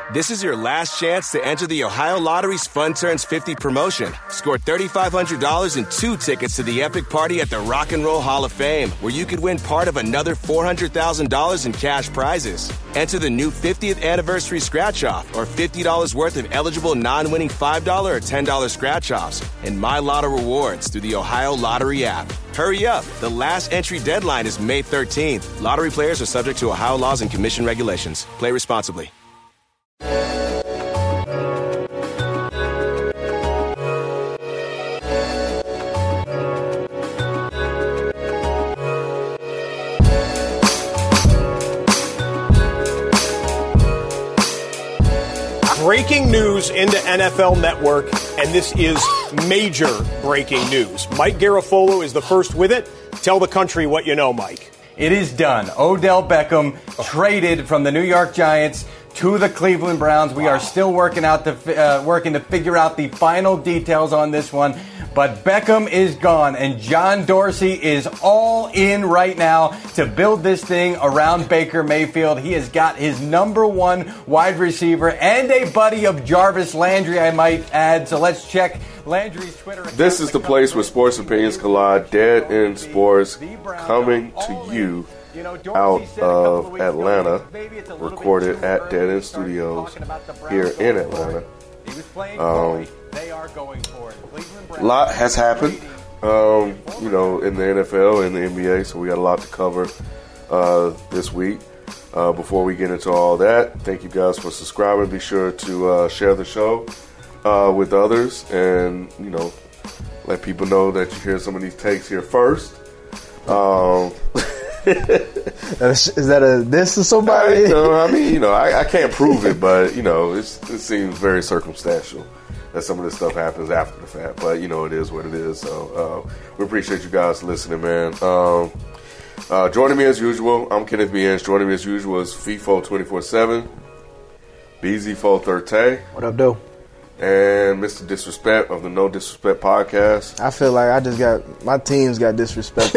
This is your last chance to enter the Ohio Lottery's Fun Turns 50 promotion. Score $3,500 and 2 tickets to the epic party at the Rock and Roll Hall of Fame, where you could win part of another $400,000 in cash prizes. Enter the new 50th anniversary scratch-off or $50 worth of eligible non-winning $5 or $10 scratch-offs and My Lotto rewards through the Ohio Lottery app. Hurry up. The last entry deadline is May 13th. Lottery players are subject to Ohio laws and commission regulations. Play responsibly. Breaking news into NFL Network, and this is major breaking news. Mike Garafolo is the first with it. Tell the country what you know, Mike. It is done. Odell Beckham traded from the New York Giants to the Cleveland Browns. We are still working to figure out the final details on this one. But Beckham is gone, and John Dorsey is all in right now to build this thing around Baker Mayfield. He has got his number one wide receiver and a buddy of Jarvis Landry, I might add. So let's check Landry's Twitter account. This is the place where sports opinions collide. Dead End Sports coming to you out of Atlanta, recorded at Dead End Studios here in Atlanta. A lot has happened, in the NFL and the NBA, so we got a lot to cover this week. Before we get into all that, thank you guys for subscribing. Be sure to share the show with others and, let people know that you hear some of these takes here first. Is that a diss to somebody? I can't prove it, but, it seems very circumstantial that some of this stuff happens after the fact. But, it is what it is. So we appreciate you guys listening, man. Joining me as usual, I'm Kenneth Means. Joining me as usual is FIFO 24/7, BZ430. What up, though? And Mr. Disrespect of the No Disrespect podcast. I feel like my teams got disrespected.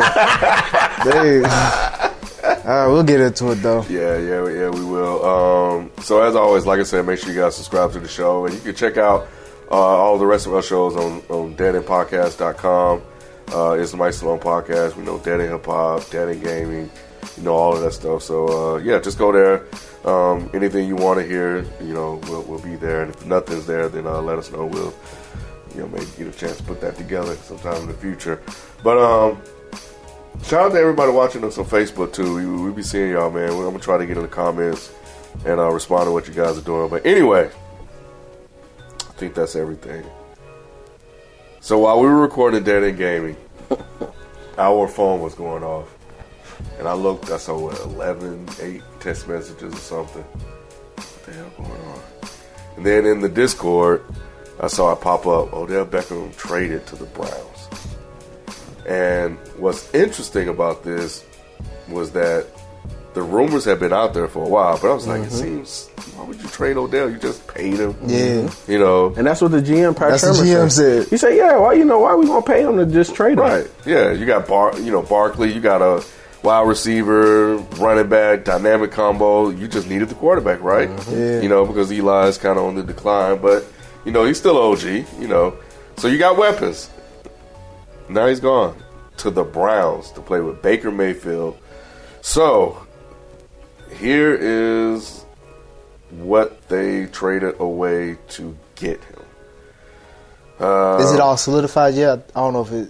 We'll get into it, though. Yeah, we will. So as always, like I said, make sure you guys subscribe to the show. And you can check out all the rest of our shows on deadendpodcast.com. It's the Mike Salone podcast. We know Dead End Hip Hop, Dead End Gaming, all of that stuff. So, just go there. Anything you want to hear, we'll be there. And if nothing's there, then let us know. We'll, maybe get a chance to put that together sometime in the future. But shout out to everybody watching us on Facebook, too. We be seeing y'all, man. I'm going to try to get in the comments and respond to what you guys are doing. But anyway, I think that's everything. So while we were recording Dead End Gaming, our phone was going off. And I looked, I saw 8 text messages or something. What the hell going on? And then in the Discord, I saw it pop up, Odell Beckham traded to the Browns. And what's interesting about this was that the rumors have been out there for a while, but I was like, it seems, why would you trade Odell? You just paid him. Yeah. And that's what the GM, Pat Shermer, the GM said. He said, why we going to pay him to just trade him? Right. Yeah, you got Barkley, you got a wide receiver, running back, dynamic combo. You just needed the quarterback, right? Yeah. Because Eli's kind of on the decline, but, he's still OG, So you got weapons. Now he's gone to the Browns to play with Baker Mayfield. So here is what they traded away to get him. Is it all solidified yet? I don't know if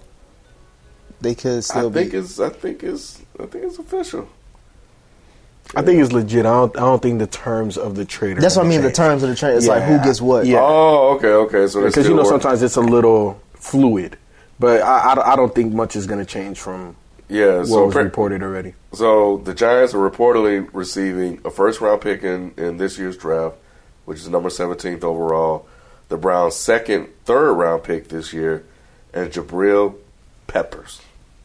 they could still I think it's official. I think it's legit. I don't think the terms of the trade. That's what I mean. The terms of the trade. It's like who gets what. Yeah. Oh, okay. So because sometimes it's a little fluid, but I don't think much is going to change from what was reported already. So the Giants are reportedly receiving a first-round pick in this year's draft, which is number 17th overall. The Browns' third-round pick this year, and Jabril Peppers.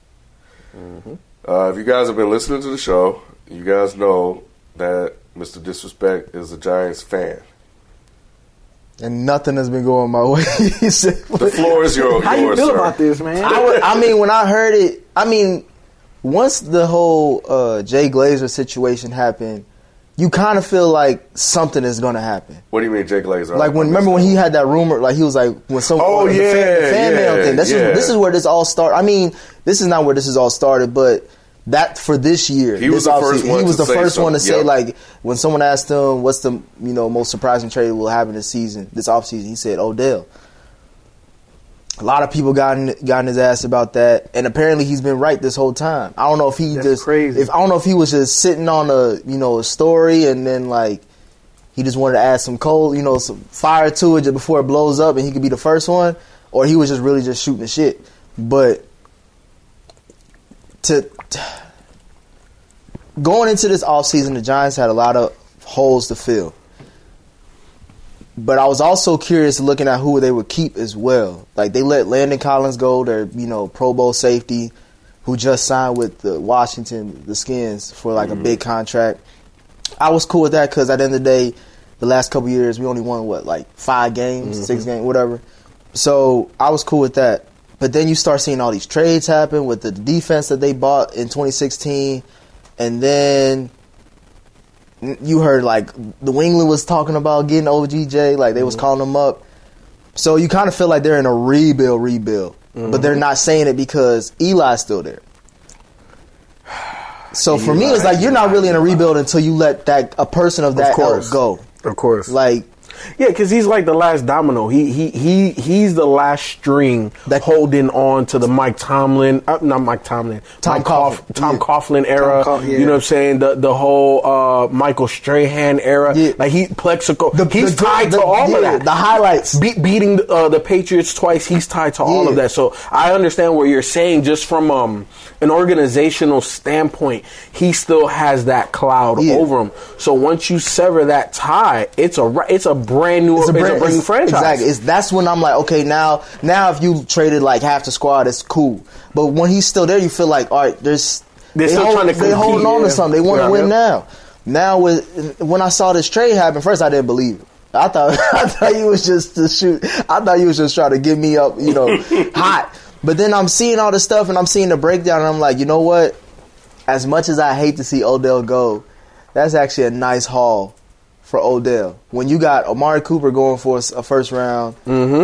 If you guys have been listening to the show, you guys know that Mr. Disrespect is a Giants fan. And nothing has been going my way. The floor is yours. How you feel about this, man? When I heard it, once the whole Jay Glazer situation happened, you kind of feel like something is going to happen. What do you mean, Jake Glazer? Like remember when he had that rumor? Like he was like when some the fan mail thing. This is where this all started. I mean, this is not where this is all started, but that for this year, he was the first one to say like when someone asked him what's the most surprising trade that will happen this offseason, he said Odell. A lot of people got in his ass about that, and apparently he's been right this whole time. I don't know if he crazy. I don't know if he was just sitting on a story and then like he just wanted to add some coal, some fire to it just before it blows up and he could be the first one, or he was just really just shooting the shit. But going into this offseason, the Giants had a lot of holes to fill. But I was also curious looking at who they would keep as well. Like, they let Landon Collins go, their, Pro Bowl safety, who just signed with the Skins for, like, a big contract. I was cool with that because at the end of the day, the last couple years, we only won, 5 games, 6 games, whatever. So I was cool with that. But then you start seeing all these trades happen with the defense that they bought in 2016. And then you heard, New England was talking about getting OBJ. Like, they was calling him up. So you kind of feel like they're in a rebuild. Mm-hmm. But they're not saying it because Eli's still there. So for me, it's like you're not really in a rebuild until you let a person of that ilk go. Of course. Yeah, because he's like the last domino. He's the last string holding on to the Mike Tomlin, not Mike Tomlin, Tom Coughlin era. You know what I'm saying? The whole Michael Strahan era. Yeah. Like Plexico. He's tied to all of that. The highlights. Beating the Patriots twice. He's tied to all of that. So I understand what you're saying. Just from an organizational standpoint, he still has that cloud over him. So once you sever that tie, it's a brand new franchise. Exactly. That's when I'm like, okay, now if you traded half the squad, it's cool. But when he's still there, you feel like, all right, they're still trying to compete. They're holding on to something. They want to win now. Now, when I saw this trade happen, first I didn't believe it. I thought he was just to shoot. I thought he was just trying to get me up, hot. But then I'm seeing all this stuff and I'm seeing the breakdown and I'm like, you know what? As much as I hate to see Odell go, that's actually a nice haul for Odell. When you got Amari Cooper going for a first round,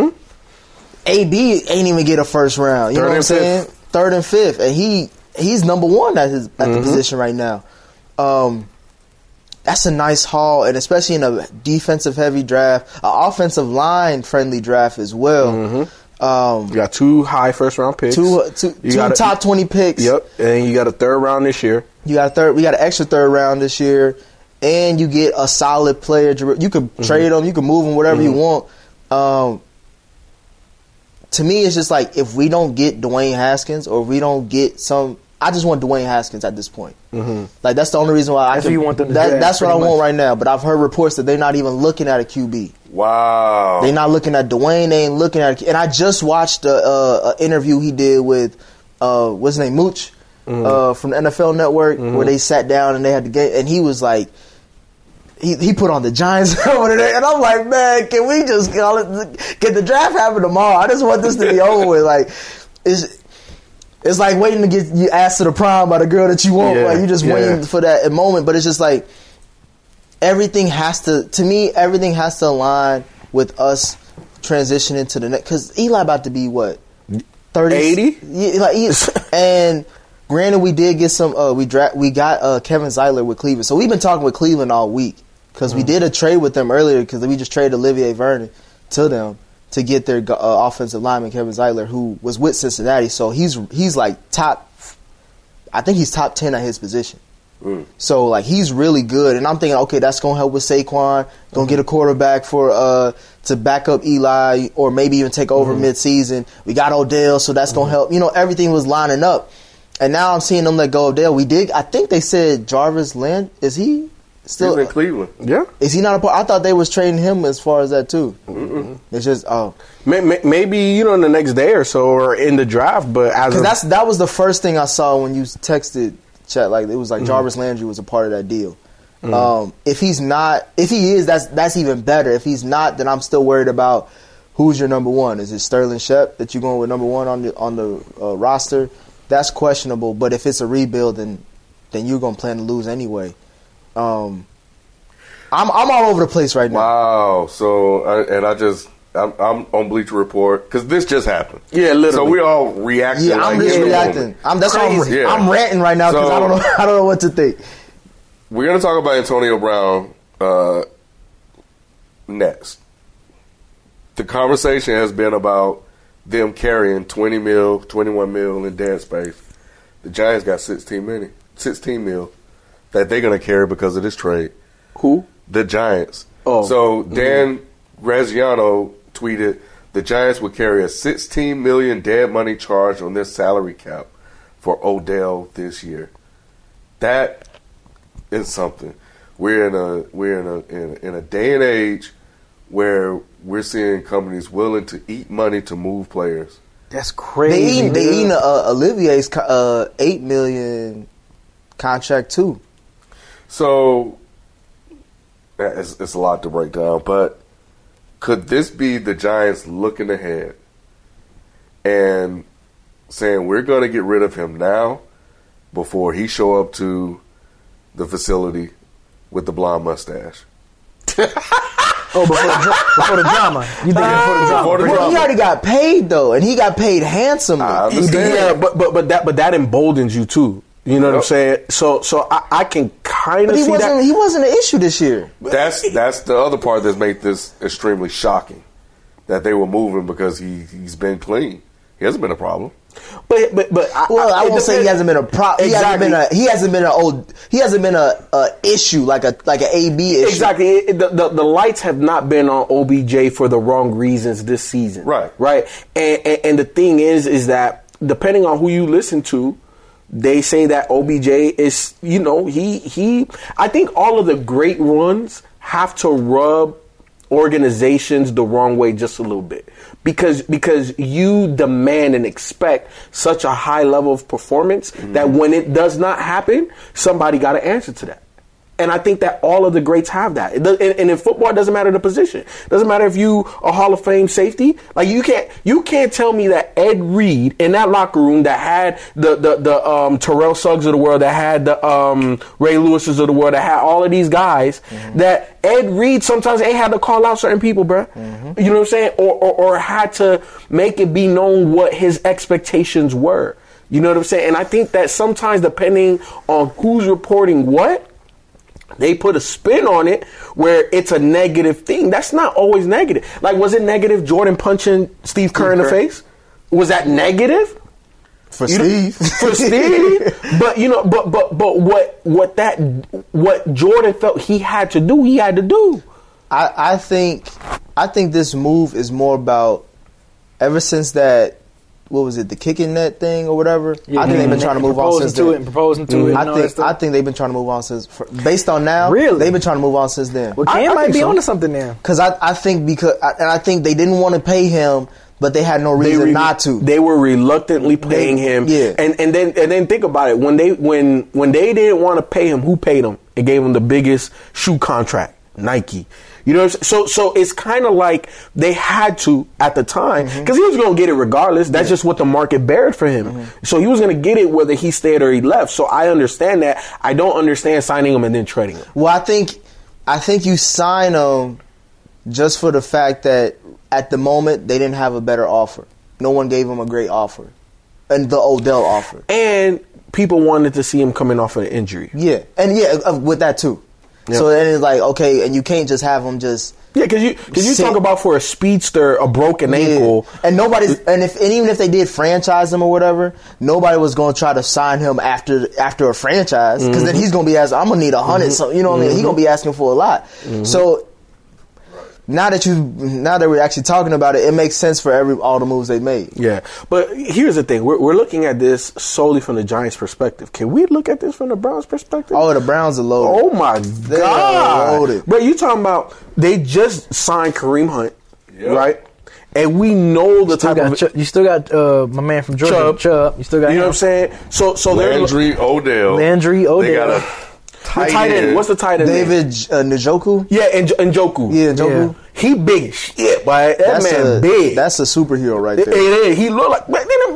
AB ain't even get a first round. You know what I'm saying? Third and fifth, and he's number one at the position right now. That's a nice haul, and especially in a defensive heavy draft, an offensive line friendly draft as well. You got 2 high first round picks, two top 20 picks. Yep, and you got a third round this year. We got an extra third round this year. And you get a solid player. You could trade him. You can move him, whatever you want. To me, it's just like if we don't get Dwayne Haskins or we don't get I just want Dwayne Haskins at this point. Like, that's the only reason why you want them to draft, that's what I want right now. But I've heard reports that they're not even looking at a QB. Wow. They're not looking at Dwayne. They ain't looking at and I just watched an interview he did with, what's his name, Mooch, from the NFL Network, where they sat down and they had the game. And he was like, He put on the Giants over there, and I'm like, man, can we just get the draft happen tomorrow? I just want this to be over with. Like, it's like waiting to get you asked to the prom by the girl that you want. Like, you just waiting for that moment. But it's just like everything has to align with us transitioning to the next. Because Eli about to be what, 30, 80? Yeah, and. Granted, we did get some. We got Kevin Zeitler with Cleveland, so we've been talking with Cleveland all week because we did a trade with them earlier because we just traded Olivier Vernon to them to get their offensive lineman Kevin Zeitler, who was with Cincinnati. So he's like top. I think he's top 10 at his position. So like he's really good, and I'm thinking, okay, that's gonna help with Saquon. Gonna get a quarterback for to back up Eli, or maybe even take over mid-season. We got Odell, so that's gonna help. Everything was lining up. And now I'm seeing them let go of Dale. I think they said Jarvis Land. Is he still in Cleveland? Yeah. Is he not a part? I thought they was trading him as far as that too. It's just maybe in the next day or so or in the draft. But that was the first thing I saw when you texted chat. Like it was like Jarvis Landry was a part of that deal. If he's not, if he is, that's even better. If he's not, then I'm still worried about who's your number one. Is it Sterling Shep that you're going with number one on the roster? That's questionable, but if it's a rebuild, then you're going to plan to lose anyway. I'm all over the place right now. Wow. So, I'm on Bleacher Report because this just happened. Yeah, literally. So we all reacting. Yeah, I'm just reacting. That's why I'm ranting right now because I don't know what to think. We're going to talk about Antonio Brown next. The conversation has been about them carrying 21 mil in dead space. The Giants got 16 mil that they're going to carry because of this trade. Who? The Giants. Oh. So Dan Graziano tweeted, the Giants would carry a $16 million dead money charge on their salary cap for Odell this year. That is something. We're in a day and age where we're seeing companies willing to eat money to move players. That's crazy. They eating Olivier's $8 million contract too. So it's a lot to break down, but could this be the Giants looking ahead and saying we're going to get rid of him now before he show up to the facility with the blonde mustache? Before the drama. You think before the drama? He already got paid though, and he got paid handsomely. I understand. Yeah, but that emboldens you too. You know what I'm saying? So I can kind of see that. He wasn't an issue this year. That's the other part that's made this extremely shocking. That they were moving because he's been clean. He hasn't been a problem. But I won't say he hasn't been a problem. Exactly. He hasn't been a issue like an AB issue. Exactly. The lights have not been on OBJ for the wrong reasons this season. Right. And the thing is that depending on who you listen to, they say that OBJ is, he I think all of the great ones have to rub organizations the wrong way just a little bit. Because you demand and expect such a high level of performance that when it does not happen, somebody got to answer to that. And I think that all of the greats have that. And in football, it doesn't matter the position. It doesn't matter if you a Hall of Fame safety. Like you can't tell me that Ed Reed in that locker room that had the Terrell Suggs of the world, that had the Ray Lewis's of the world, that had all of these guys, that Ed Reed sometimes ain't had to call out certain people, bruh. You know what I'm saying? Or had to make it be known what his expectations were. You know what I'm saying? And I think that sometimes depending on who's reporting what, they put a spin on it where it's a negative thing. That's not always negative. Like, was it negative Jordan punching Steve Kerr in the face? Was that negative? For Steve. For Steve. But what Jordan felt he had to do, he had to do. I think this move is more about ever since that, what was it, the kicking net thing or whatever? Yeah, I think they've been trying to move on since then. Proposing to it. I think they've been trying to move on since. Based on now, really, they've been trying to move on since then. Well, Cam might be onto something now. Because I think they didn't want to pay him, but they had no reason not to. They were reluctantly paying him. Yeah. And then think about it. When they didn't want to pay him, who paid him? It gave him the biggest shoe contract, Nike. You know, so it's kind of like they had to at the time because he was going to get it regardless. That's just what the market bared for him. So he was going to get it whether he stayed or he left. So I understand that. I don't understand signing him and then trading him. Well, I think you sign him just for the fact that at the moment they didn't have a better offer. No one gave him a great offer, and the Odell offer. And people wanted to see him coming off of an injury. Yeah, and with that too. Yep. So then it's like, okay, and you can't just have them just... Yeah, because you talk about for a speedster, a broken ankle. And even if they did franchise him or whatever, nobody was going to try to sign him after a franchise, because then he's going to be asking, I'm going to need 100, so, you know what I mean? He's going to be asking for a lot. So... Now that we're actually talking about it, it makes sense for all the moves they made. Yeah, but here's the thing: we're looking at this solely from the Giants' perspective. Can we look at this from the Browns' perspective? Oh, the Browns are loaded. Oh my God, loaded. But you talking about they just signed Kareem Hunt, right? And we know the type of you still got my man from Georgia, Chubb. You still got know what I'm saying? So Landry Odell. They got a tight end. What's the tight end? David Njoku. Yeah, Njoku. Yeah, Njoku. Yeah. He big as shit, but that man big. That's a superhero right there. It is. He look like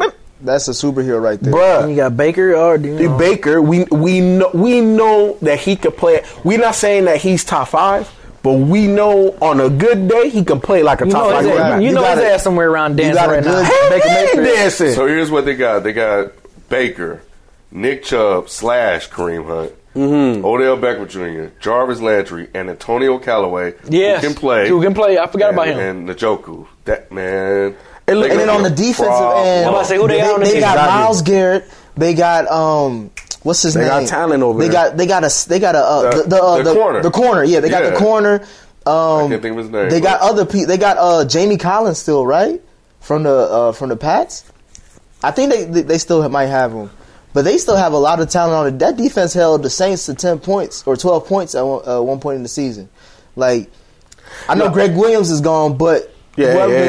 That's a superhero right there. Bruh. And you got Baker or do you know? Baker, we know that he could play. We're not saying that he's top 5, but we know on a good day he can play like a top 5 quarterback. You know his ass somewhere around dancing right now. Baker dancing. So here's what they got. They got Baker, Nick Chubb / Kareem Hunt, Odell Beckham Jr., Jarvis Landry, and Antonio Callaway, Yes. who can play. Who can play. I forgot about him. And Njoku. That man. And then on the defensive end, I'm about to say, who they got on the they got defense? Myles Garrett. They got what's his name? They got talent over there. They got the corner. The corner. Yeah, they got the corner. I can't think of his name. They got other people. They got Jamie Collins still, right? From the Pats. I think they still might have him. But they still have a lot of talent on it. That defense held the Saints to 10 points or 12 points at one point in the season. Like, I know Greg Williams is gone, but to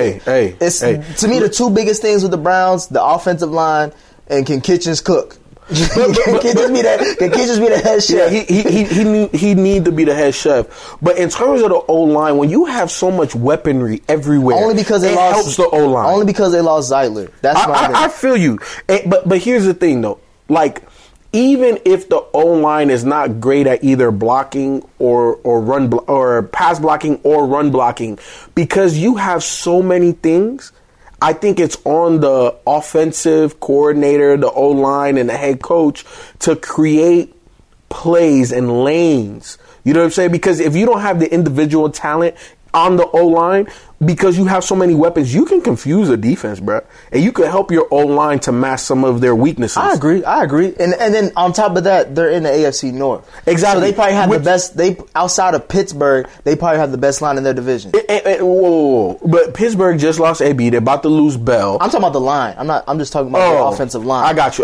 me, the two biggest things with the Browns, the offensive line and can Kitchens cook. Can Kitchens be the head chef? Yeah, he need to be the head chef. But in terms of the O-line, when you have so much weaponry everywhere, only because it helps the O-line. Only because they lost Zeitler. That's I feel you. But here's the thing, though. Like, even if the O-line is not great at either blocking or run or pass blocking or run blocking, because you have so many things, I think it's on the offensive coordinator, the O-line, and the head coach to create plays and lanes. You know what I'm saying? Because if you don't have the individual talent on the O-line, because you have so many weapons, you can confuse a defense, bro. And you can help your O-line to mask some of their weaknesses. I agree. And then on top of that, they're in the AFC North. Exactly. So they probably have the best. Outside of Pittsburgh, they probably have the best line in their division. Whoa. But Pittsburgh just lost AB. They're about to lose Bell. I'm talking about the line. I'm just talking about the offensive line. I got you.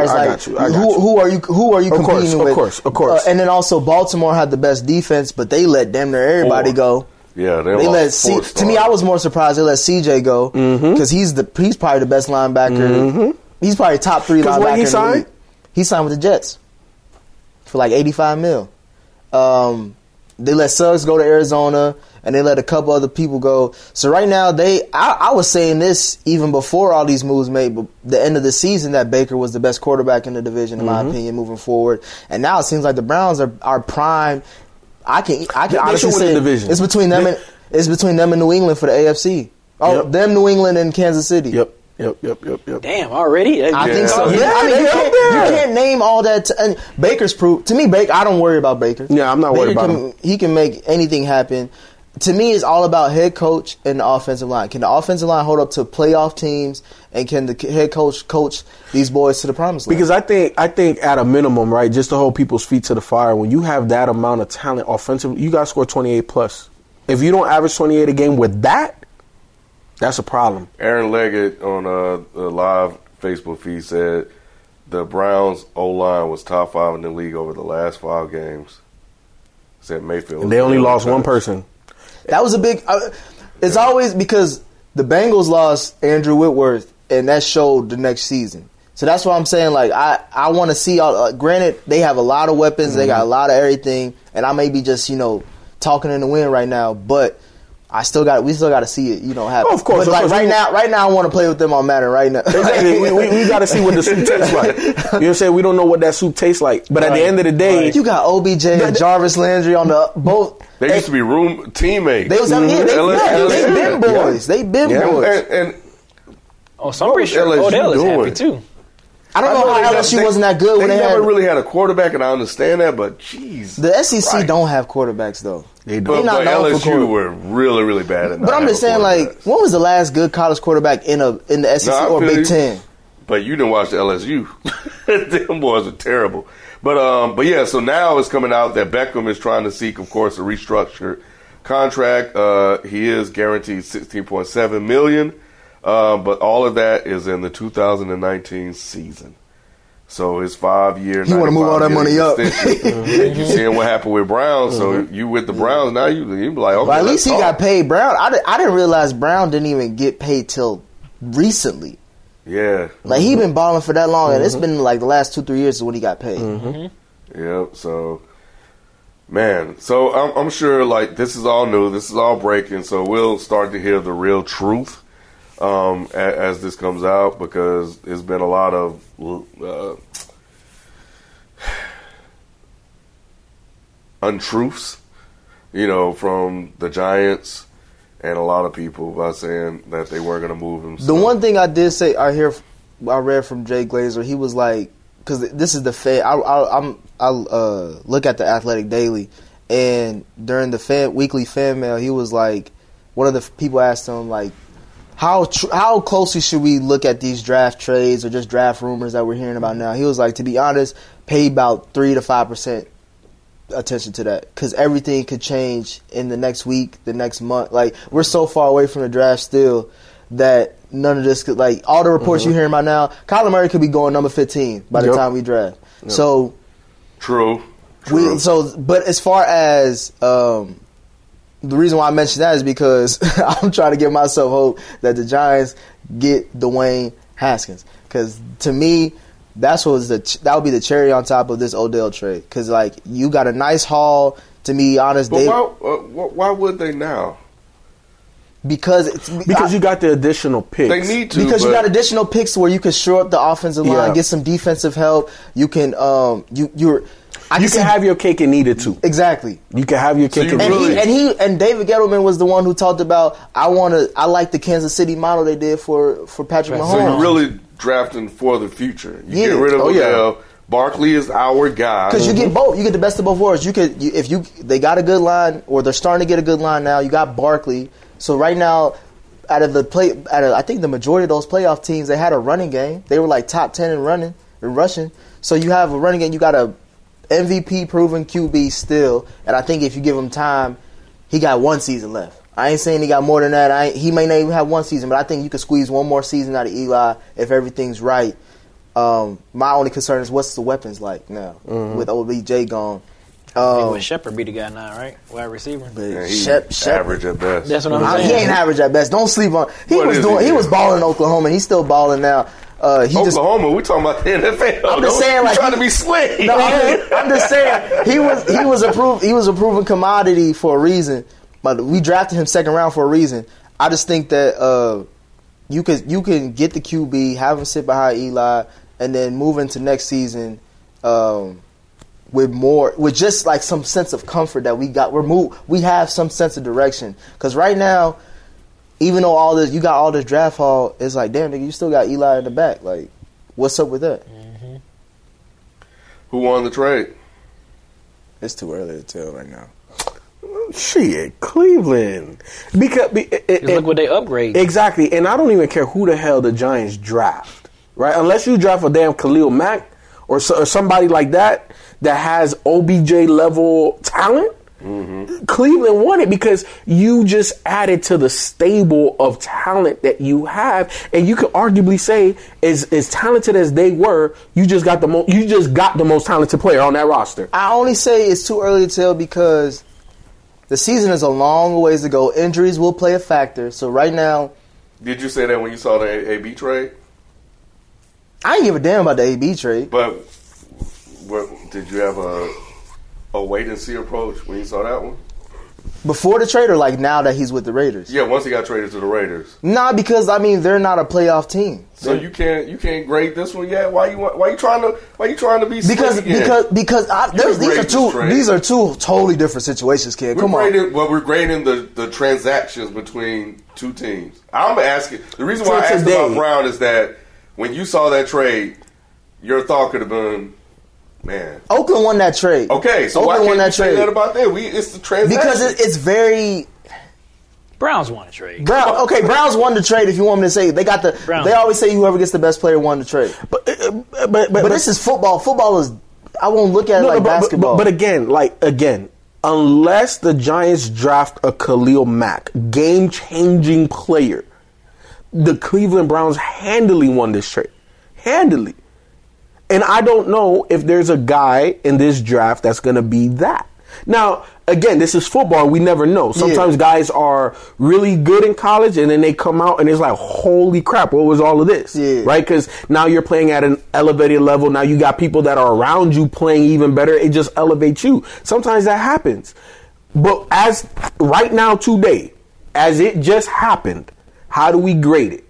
Who are you competing with? Of course. And then also Baltimore had the best defense, but they let damn near everybody go. Yeah, they let to me, I was more surprised they let CJ go because he's probably the best linebacker. He's probably top 3 linebacker. When he signed? In the league. He signed with the Jets for like $85 million. They let Suggs go to Arizona, and they let a couple other people go. So right now, I was saying this even before all these moves made, but the end of the season that Baker was the best quarterback in the division, in my opinion, moving forward. And now it seems like the Browns are primed. I can honestly say it's between them and New England for the AFC. Them, New England, and Kansas City. Yep. Damn, already? I think so. Yeah, I mean, you can't name all that. And Baker's proof. To me, Baker, I don't worry about Baker. Yeah, I'm not worried about him. He can make anything happen. To me, it's all about head coach and the offensive line. Can the offensive line hold up to playoff teams, and can the head coach these boys to the promised land? Because I think at a minimum, right, just to hold people's feet to the fire, when you have that amount of talent offensively, you got to score 28 plus. If you don't average 28 a game with that, that's a problem. Aaron Leggett on the live Facebook feed said the Browns O-line was top 5 in the league over the last 5 games. Said Mayfield. And they only lost one person. That was a big. It's always because the Bengals lost Andrew Whitworth, and that showed the next season. So that's what I'm saying. Like I want to see. Granted, they have a lot of weapons. They got a lot of everything, and I may be just talking in the wind right now, but we still got to see it, happen. Oh, of course. But right now, I want to play with them on Madden right now. Exactly. we got to see what the soup tastes like. You know what I'm saying? We don't know what that soup tastes like. But at the end of the day, you got OBJ and Jarvis Landry on the both. They used to be room teammates. They been boys. They been boys. And so I'm pretty sure Odell is happy too. I don't know how LSU wasn't that good when they never really had a quarterback, and I understand that, but jeez. The SEC don't have quarterbacks, though. They don't. But LSU were really, really bad at that. But I'm just saying, when was the last good college quarterback in the SEC or Big Ten? But you didn't watch the LSU. Them boys are terrible. But yeah, so now it's coming out that Beckham is trying to seek, of course, a restructured contract. He is guaranteed $16.7 million. But all of that is in the 2019 season. So his 5-year. You want to move all that money up? You seeing what happened with Brown? So you with the Browns now? You be like, okay. But at least he got paid. Brown. I didn't realize Brown didn't even get paid till recently. Yeah. Like he been balling for that long, and it's been like the last 2-3 years is when he got paid. Yep. So. Man, so I'm sure like this is all new. This is all breaking. So we'll start to hear the real truth as this comes out, because there's been a lot of untruths, from the Giants and a lot of people by saying that they weren't going to move him. The one thing I did say, I read from Jay Glazer, he was like, because this is the Fed. I look at the Athletic Daily, and during the weekly fan mail, he was like, one of the people asked him like, how closely should we look at these draft trades or just draft rumors that we're hearing about now? He was like, to be honest, pay about 3 to 5% attention to that, because everything could change in the next week, the next month. Like, we're so far away from the draft still that none of this could, like, all the reports you're hearing about now, Kyler Murray could be going number 15 by the time we draft. Yep. So true. But as far as the reason why I mentioned that is because I'm trying to give myself hope that the Giants get Dwayne Haskins, because to me, that would be the cherry on top of this Odell trade. Because, like, you got a nice haul, to be honest. But why would they now? Because you got the additional picks. They need to. Because you got additional picks where you can shore up the offensive line, get some defensive help. You can you can have your cake and eat it too. Exactly. You can have your cake and eat it. And David Gettleman was the one who talked about, I like the Kansas City model they did for Patrick Mahomes. So you're really drafting for the future. You get rid of Odell. Barkley is our guy. Because you get both. You get the best of both worlds. They got a good line, or they're starting to get a good line now. You got Barkley. So right now, I think the majority of those playoff teams, they had a running game. They were like top 10 in rushing. So you have a running game. You got a MVP proven QB still, and I think if you give him time, he got 1 season left. I ain't saying he got more than that. He may not even have 1 season, but I think you could squeeze 1 more season out of Eli if everything's right. My only concern is what's the weapons like now with OBJ gone. Shepard be the guy now, right? Wide receiver. He's average at best. That's what I'm saying. He ain't average at best. Don't sleep on. He was balling in Oklahoma. He's still balling now. Oklahoma, we talking about the NFL. I'm just saying, like, trying to be slick. No, I'm just saying he was a proven commodity for a reason. But we drafted him 2nd round for a reason. I just think that you can get the QB, have him sit behind Eli, and then move into next season with just like some sense of comfort that we have some sense of direction. Because right now, even though you got all this draft haul, it's like, damn, nigga, you still got Eli in the back. Like, what's up with that? Mm-hmm. Who won the trade? It's too early to tell right now. Shit, Cleveland. Because look what they upgrade. Exactly, and I don't even care who the hell the Giants draft, right? Unless you draft a damn Khalil Mack or somebody like that has OBJ level talent. Mm-hmm. Cleveland won it because you just added to the stable of talent that you have, and you could arguably say, as talented as they were, you just got the most talented player on that roster. I only say it's too early to tell because the season is a long ways to go. Injuries will play a factor. So right now, did you say that when you saw the AB trade? I didn't give a damn about the AB trade. But did you have a wait and see approach when you saw that one? Before the trade, or like now that he's with the Raiders? Yeah, once he got traded to the Raiders. Nah, because they're not a playoff team. So you can't grade this one yet. Why you trying to be because these are two totally different situations, kid. Come on. Well, we're grading the transactions between two teams. I'm asking. The reason why I asked about Brown is that when you saw that trade, your thought could have been, man, Oakland won that trade. Okay, so Oakland why can't you say that about that? It's the transaction. Because it's very. Browns won the trade. Browns won the trade. If you want me to say, they always say whoever gets the best player won the trade. But this is football. Football is. I won't look at it like basketball. But again, unless the Giants draft a Khalil Mack, game-changing player, the Cleveland Browns handily won this trade. Handily. And I don't know if there's a guy in this draft that's going to be that. Now, again, this is football. We never know. Sometimes guys are really good in college, and then they come out, and it's like, holy crap, what was all of this? Yeah. Right? Because now you're playing at an elevated level. Now you got people that are around you playing even better. It just elevates you. Sometimes that happens. But as right now, today, as it just happened, how do we grade it?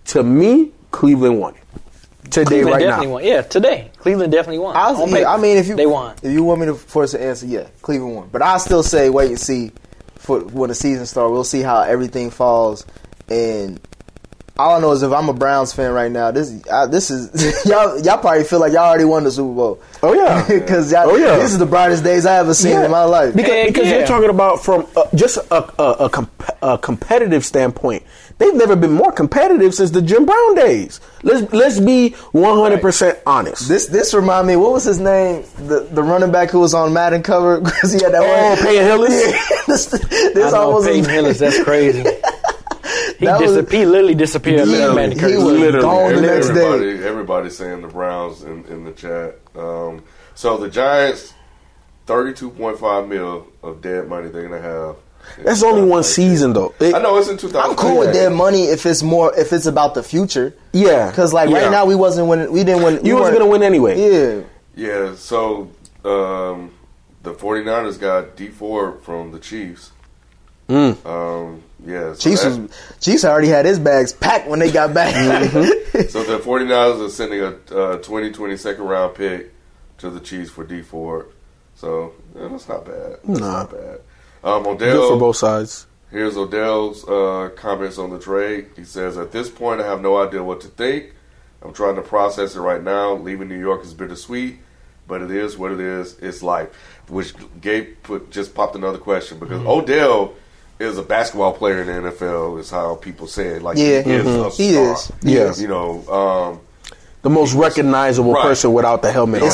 To me, Cleveland won it. Today, Cleveland right definitely now. won. Yeah, today. Cleveland definitely won. I mean, if they won. If you want me to force an answer, yeah, Cleveland won. But I still say wait and see for when the season starts. We'll see how everything falls. And all I know is if I'm a Browns fan right now, this is y'all probably feel like y'all already won the Super Bowl. Oh yeah, because this is the brightest days I ever seen in my life. Because you're talking about from just a competitive standpoint. They've never been more competitive since the Jim Brown days. Let's be 100% honest. This remind me, what was his name? The running back who was on Madden cover because he had that one. Peyton Hillis. This almost Peyton Hillis. That's crazy. He literally disappeared. He was gone the next day. Everybody's saying the Browns in the chat. So the Giants, $32.5 million of dead money they're gonna have. That's only one season though. I know it's in 2000. I'm cool with dead money if it's about the future. Yeah, because right now we didn't win. You wasn't gonna win anyway. Yeah. Yeah. So the 49ers got D Ford from the Chiefs. Yeah, so Chiefs already had his bags packed when they got back. So the 49ers are sending a 2020 second round pick to the Chiefs for D Ford. So that's not bad. That's not bad. Odell, good for both sides. Here's Odell's comments on the trade. He says, "At this point, I have no idea what to think. I'm trying to process it right now. Leaving New York is bittersweet, but it is what it is. It's life." Which Gabe just popped another question because Odell is a basketball player in the NFL, is how people say it. Like, he is a star. He is. Yeah. You know, the most recognizable person without the helmet on.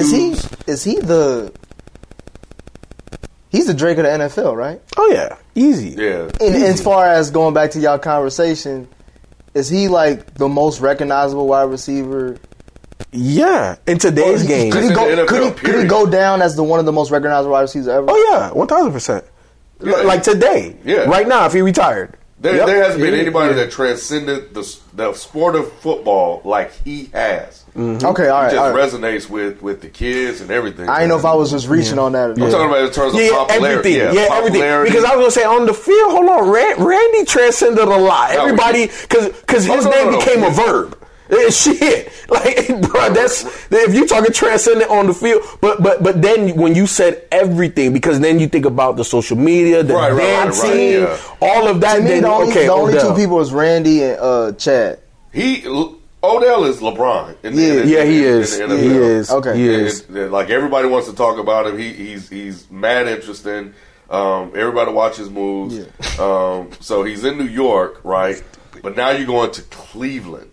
He's the Drake of the NFL, right? Oh, yeah. Easy. Yeah. And as far as going back to y'all conversation, is he like the most recognizable wide receiver? Yeah. In today's game. Could he go down as one of the most recognizable wide receivers ever? Oh, yeah. 1,000%. Yeah. Like today. Yeah. Right now, if he retired. There hasn't been anybody that transcended the sport of football like he has. Mm-hmm. Okay, all right. It just resonates with the kids and everything. I didn't know if I was just reaching on that. I'm talking about in terms of popularity. Everything. Because I was going to say, on the field, hold on, Randy transcended a lot. Everybody, because his name became a verb. Shit, like, bro, that's if you talking transcendent on the field, but then when you said everything, because then you think about the social media, the dancing, all of that. To me, then the only two people is Randy and Chad. Odell is LeBron. He is. He is. Okay, he is. Like, everybody wants to talk about him. He's mad interesting. Everybody watches moves. Yeah. So he's in New York, right? But now you're going to Cleveland.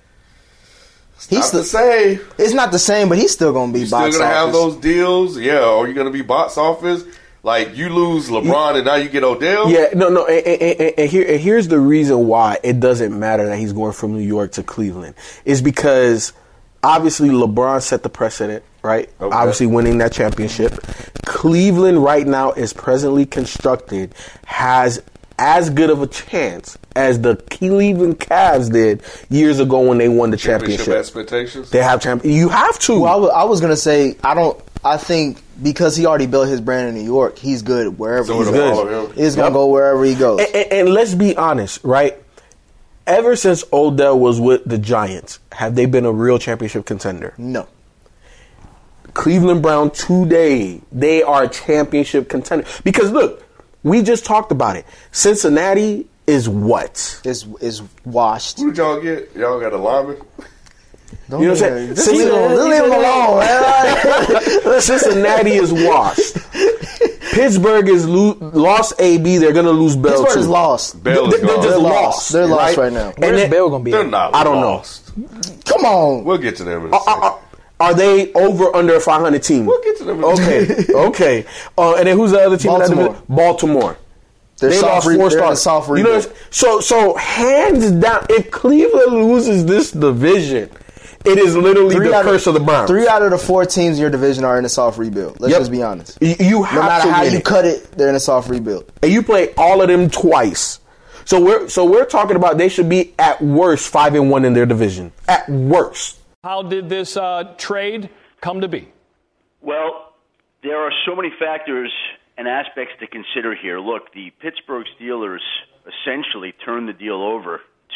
It's not the same, but he's still going to be box office. Still going to have those deals, yeah. Or you're going to be box office. Like, you lose LeBron and now you get Odell. Yeah, no. And here's the reason why it doesn't matter that he's going from New York to Cleveland is because obviously LeBron set the precedent, right? Okay. Obviously winning that championship. Cleveland right now is presently constructed, has as good of a chance as the Cleveland Cavs did years ago when they won the championship. Expectations? They have You have to. Well, I was going to say, I think because he already built his brand in New York, he's good wherever he goes. He's going to go wherever he goes. And let's be honest, right? Ever since Odell was with the Giants, have they been a real championship contender? No. Cleveland Brown today, they are a championship contender. Because look, we just talked about it. Cincinnati is what? Is washed. Who did y'all get? Y'all got a lineman? You know what I'm saying? Just leave him alone, man. Cincinnati is washed. Pittsburgh is lost AB. They're going to lose Bell, Pittsburgh too. is lost. They're just lost. They're lost right now. Where's Bell going to be? They're not I don't lost. Come on. We'll get to them in a second. Are they over under a 500 team? We'll get to them in a second. Okay. And then who's the other team? Baltimore. They lost 4 stars. You know, so hands down, if Cleveland loses this division, it is literally the curse of the Browns. 3 out of the 4 teams in your division are in a soft rebuild. Let's just be honest. You have no matter to how win you cut it, they're in a soft rebuild. And you play all of them twice. So we're talking about they should be at worst 5-1 in their division. At worst. How did this trade come to be? Well, there are so many factors and aspects to consider here. Look, the Pittsburgh Steelers essentially turned the deal over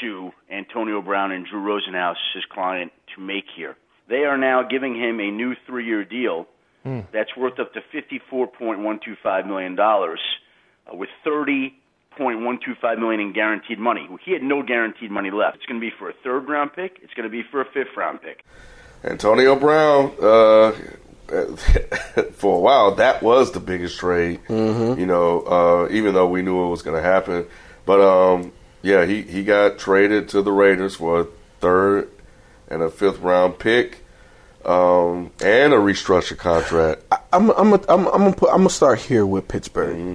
to Antonio Brown and Drew Rosenhaus, his client, to make here. They are now giving him a new 3-year deal that's worth up to $54.125 million with $30.125 million in guaranteed money. He had no guaranteed money left. It's going to be for a 3rd-round pick. It's going to be for a 5th-round pick. Antonio Brown, for a while, that was the biggest trade, you know, even though we knew it was going to happen. But, yeah, he got traded to the Raiders for a 3rd and a 5th-round pick. And a restructured contract. I'm gonna start here with Pittsburgh.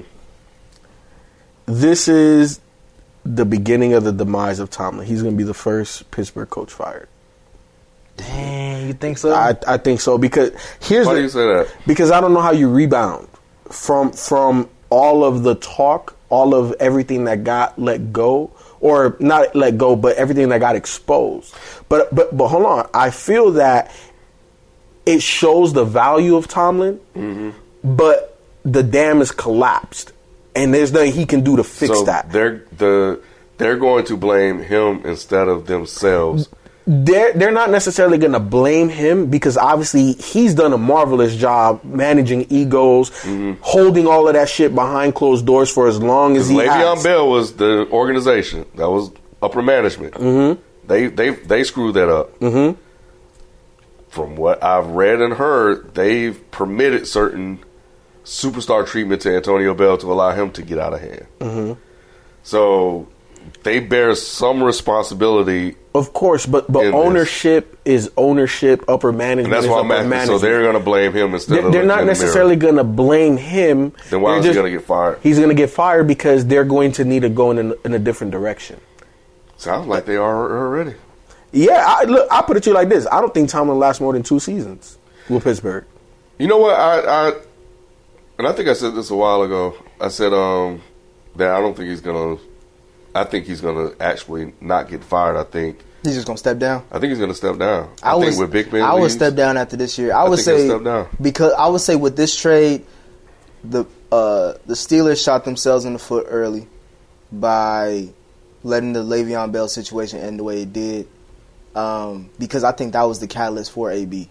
This is the beginning of the demise of Tomlin. He's gonna be the first Pittsburgh coach fired. Dang, you think so? I think so because Why do you say that? Because I don't know how you rebound from all of the talk, all of everything that got let go, or not let go, but everything that got exposed. But hold on, I feel that it shows the value of Tomlin, but the dam is collapsed, and there's nothing he can do to fix that. They're going to blame him instead of themselves. They're not necessarily going to blame him because obviously he's done a marvelous job managing egos, holding all of that shit behind closed doors for as long as he has. Le'Veon Bell was the organization that was upper management. They screwed that up. From what I've read and heard, they've permitted certain superstar treatment to Antonio Bell to allow him to get out of hand. So they bear some responsibility. Of course, but ownership is ownership, upper management. And that's why I'm asking. So they're going to blame him instead of they're not necessarily going to blame him. Then why is he going to get fired? He's going to get fired because they're going to need to go in a different direction. Sounds like they are already. Yeah, I put it to you like this. I don't think Tomlin lasts more than 2 seasons with Pittsburgh. You know what? And I think I said this a while ago. I said that I don't think he's going to – I think he's going to actually not get fired. I think – he's just going to step down? I think he's going to step down. I think with Big Ben I would step down after this year. I would say step down. Because I would say with this trade, the Steelers shot themselves in the foot early by letting the Le'Veon Bell situation end the way it did. Because I think that was the catalyst for AB.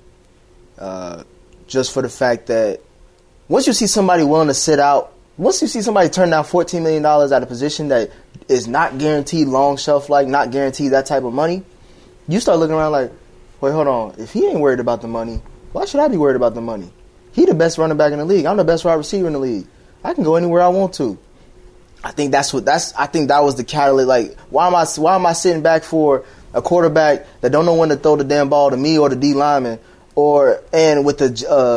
Just for the fact that once you see somebody willing to sit out, once you see somebody turn down $14 million at a position that is not guaranteed long shelf life, not guaranteed that type of money, you start looking around like, wait, hold on. If he ain't worried about the money, why should I be worried about the money? He the best running back in the league. I'm the best wide receiver in the league. I can go anywhere I want to. I think that was the catalyst. Like, why am I sitting back for a quarterback that don't know when to throw the damn ball to me or the D lineman, and with the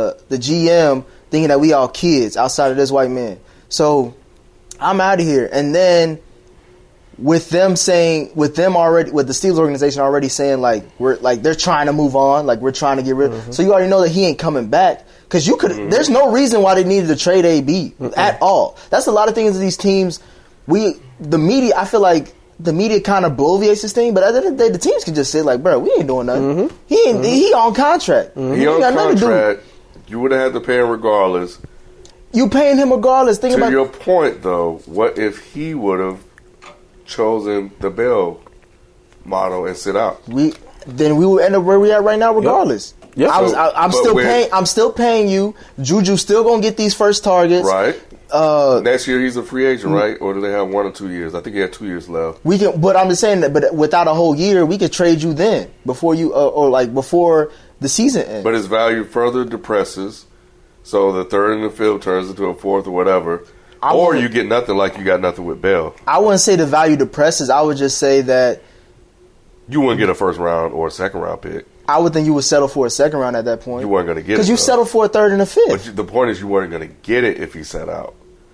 GM thinking that we all kids outside of this white man. So I'm out of here. And then with the Steelers organization already saying they're trying to move on, like we're trying to get rid. So you already know that he ain't coming back because you could. There's no reason why they needed to trade AB at all. That's a lot of things that these teams. The media. I feel like the media kind of bloviates this thing, but at the end of the day, the teams can just say like, "Bro, we ain't doing nothing. He on contract. He on contract. You would have had to pay him regardless. You paying him regardless. To your point, though, what if he would have chosen the Bell model and sit out? Then we would end up where we at right now, regardless. Yep. I'm still paying you. Juju still gonna get these first targets. Right. Next year he's a free agent, right? Or do they have 1 or 2 years? I think he had 2 years left. We can, but I'm just saying that. But without a whole year, we could trade you then before you before the season ends. But his value further depresses, so the 3rd and the 5th turns into a 4th or whatever. Or you get nothing like you got nothing with Bell. I wouldn't say the value depresses. I would just say that you wouldn't get a 1st round or a 2nd round pick. I would think you would settle for a 2nd round at that point. You weren't going to get it. Because you settled for a 3rd and a 5th. But the point is you weren't going to get it if he sat out.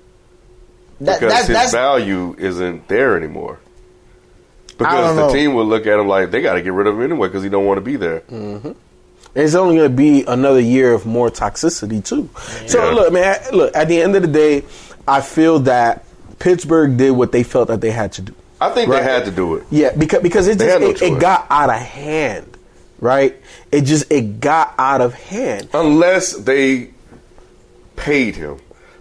Because his value isn't there anymore. Because the team would look at him like they got to get rid of him anyway because he don't want to be there. Mm-hmm. It's only going to be another year of more toxicity too. Yeah. So look, man. Look, at the end of the day, I feel that Pittsburgh did what they felt that they had to do. I think they had to do it. Yeah, because it got out of hand, right? It got out of hand. Unless they paid him.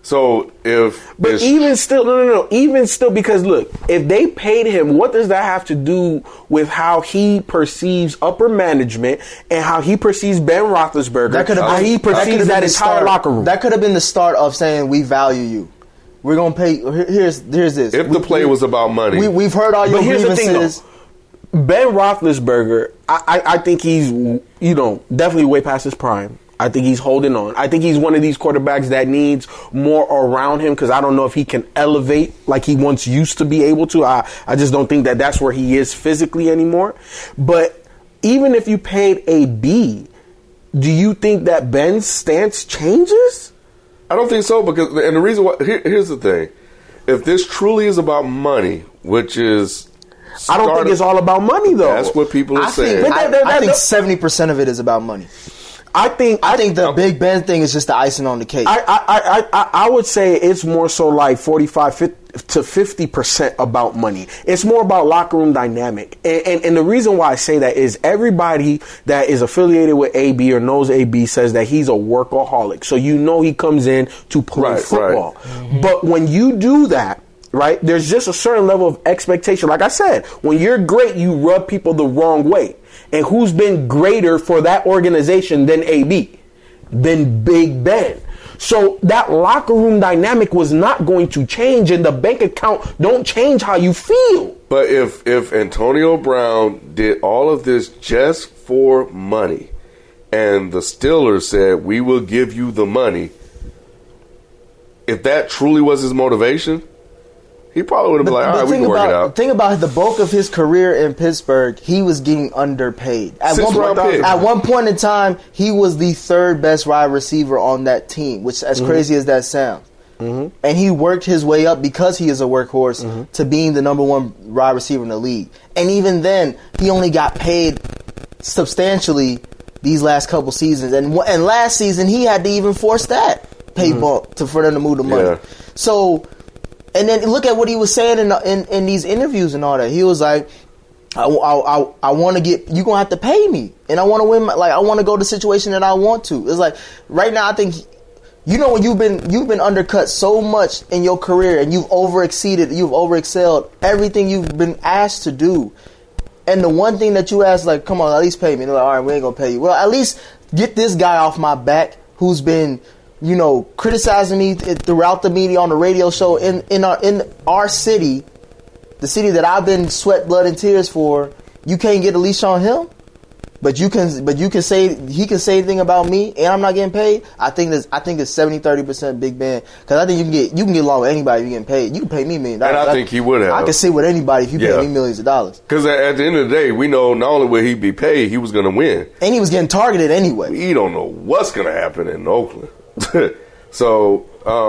So but even still, no. Even still, because look, if they paid him, what does that have to do with how he perceives upper management and how he perceives Ben Roethlisberger? How he perceives that entire locker room. That could have been the start of saying we value you. We're gonna pay. Here's this. If the play was about money, we've heard all your grievances. Ben Roethlisberger, I think he's definitely way past his prime. I think he's holding on. I think he's one of these quarterbacks that needs more around him because I don't know if he can elevate like he once used to be able to. I just don't think that that's where he is physically anymore. But even if you paid a B, do you think that Ben's stance changes? I don't think so and the reason why, here's the thing. If this truly is about money, which is... I don't think it's all about money, though. That's what people are saying. I think 70% of it is about money. I think the Big Ben thing is just the icing on the cake. I would say it's more so like 45 to 50% about money. It's more about locker room dynamic. And the reason why I say that is everybody that is affiliated with AB or knows AB says that he's a workaholic. So he comes in to play football. Right. Mm-hmm. But when you do that, right, there's just a certain level of expectation. Like I said, when you're great, you rub people the wrong way. And who's been greater for that organization than AB? Than Big Ben. So that locker room dynamic was not going to change, and the bank account don't change how you feel. But if Antonio Brown did all of this just for money, and the Steelers said, we will give you the money, if that truly was his motivation, he probably would have been like, all right, we can work it out. Think about the bulk of his career in Pittsburgh, he was getting underpaid. At one point in time, he was the third best wide receiver on that team, which as crazy as that sounds. Mm-hmm. And he worked his way up because he is a workhorse to being the number one wide receiver in the league. And even then, he only got paid substantially these last couple seasons. And last season, he had to even force that pay bump for them to move the money. Yeah. So... And then look at what he was saying in these interviews and all that. He was like, I want to get, you're going to have to pay me. And I want to win, I want to go to the situation that I want to. It's like, right now I think, when you've been undercut so much in your career and you've overexcelled everything you've been asked to do. And the one thing that you ask, like, come on, at least pay me. And they're like, all right, we ain't going to pay you. Well, at least get this guy off my back who's been... criticizing me throughout the media on the radio show in our city, the city that I've been sweat, blood, and tears for. You can't get a leash on him, but he can say anything about me, and I'm not getting paid. I think it's 70-30% Big Ben because I think you can get along with anybody if you're getting paid. You can pay me $1 million. And I think he would have. I can sit with anybody if you pay me millions of dollars. Because at the end of the day, we know not only will he be paid, he was going to win, and he was getting targeted anyway. We don't know what's going to happen in Oakland. So,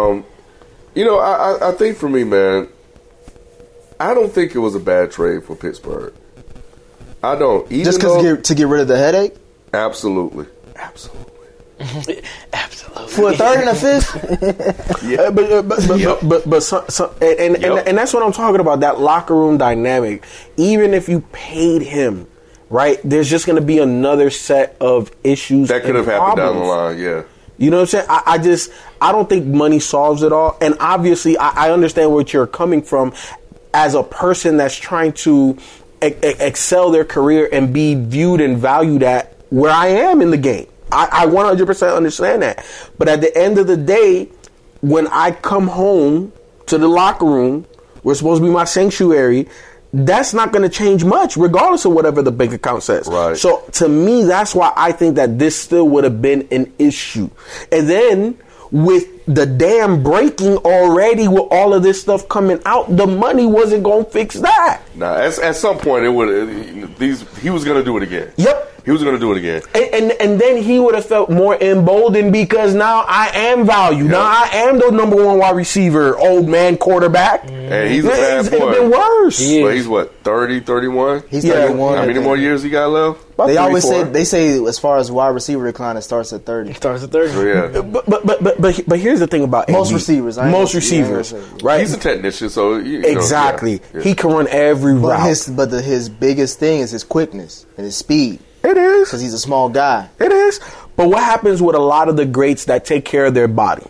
I think for me, man, I don't think it was a bad trade for Pittsburgh. I don't. Just to get rid of the headache? Absolutely. Absolutely. For a third and a fifth? Yeah. And that's what I'm talking about, that locker room dynamic. Even if you paid him, right, there's just going to be another set of issues that could have happened down the line, yeah. You know what I'm saying? I don't think money solves it all. And obviously, I understand where you're coming from as a person that's trying to excel their career and be viewed and valued at where I am in the game. I 100% understand that. But at the end of the day, when I come home to the locker room, we're supposed to be my sanctuary, that's not going to change much, regardless of whatever the bank account says. Right. So, to me, that's why I think that this still would have been an issue. And then, with the dam breaking already, with all of this stuff coming out, the money wasn't going to fix that. Nah, at some point, he was going to do it again. Yep. He was going to do it again. And then he would have felt more emboldened because now I am valued. Yep. Now I am the number one wide receiver, old man quarterback. And he's a bad boy. It's been worse. But he's what, 30, 31? He's 31. How many more years he got left? They always say as far as wide receiver decline, it starts at 30. It starts at 30. So, yeah. But here's the thing about most AB. receivers. Right? He's a technician, so exactly. Yeah. He can run every route. His biggest thing is his quickness and his speed. It is. Because he's a small guy. It is. But what happens with a lot of the greats that take care of their body?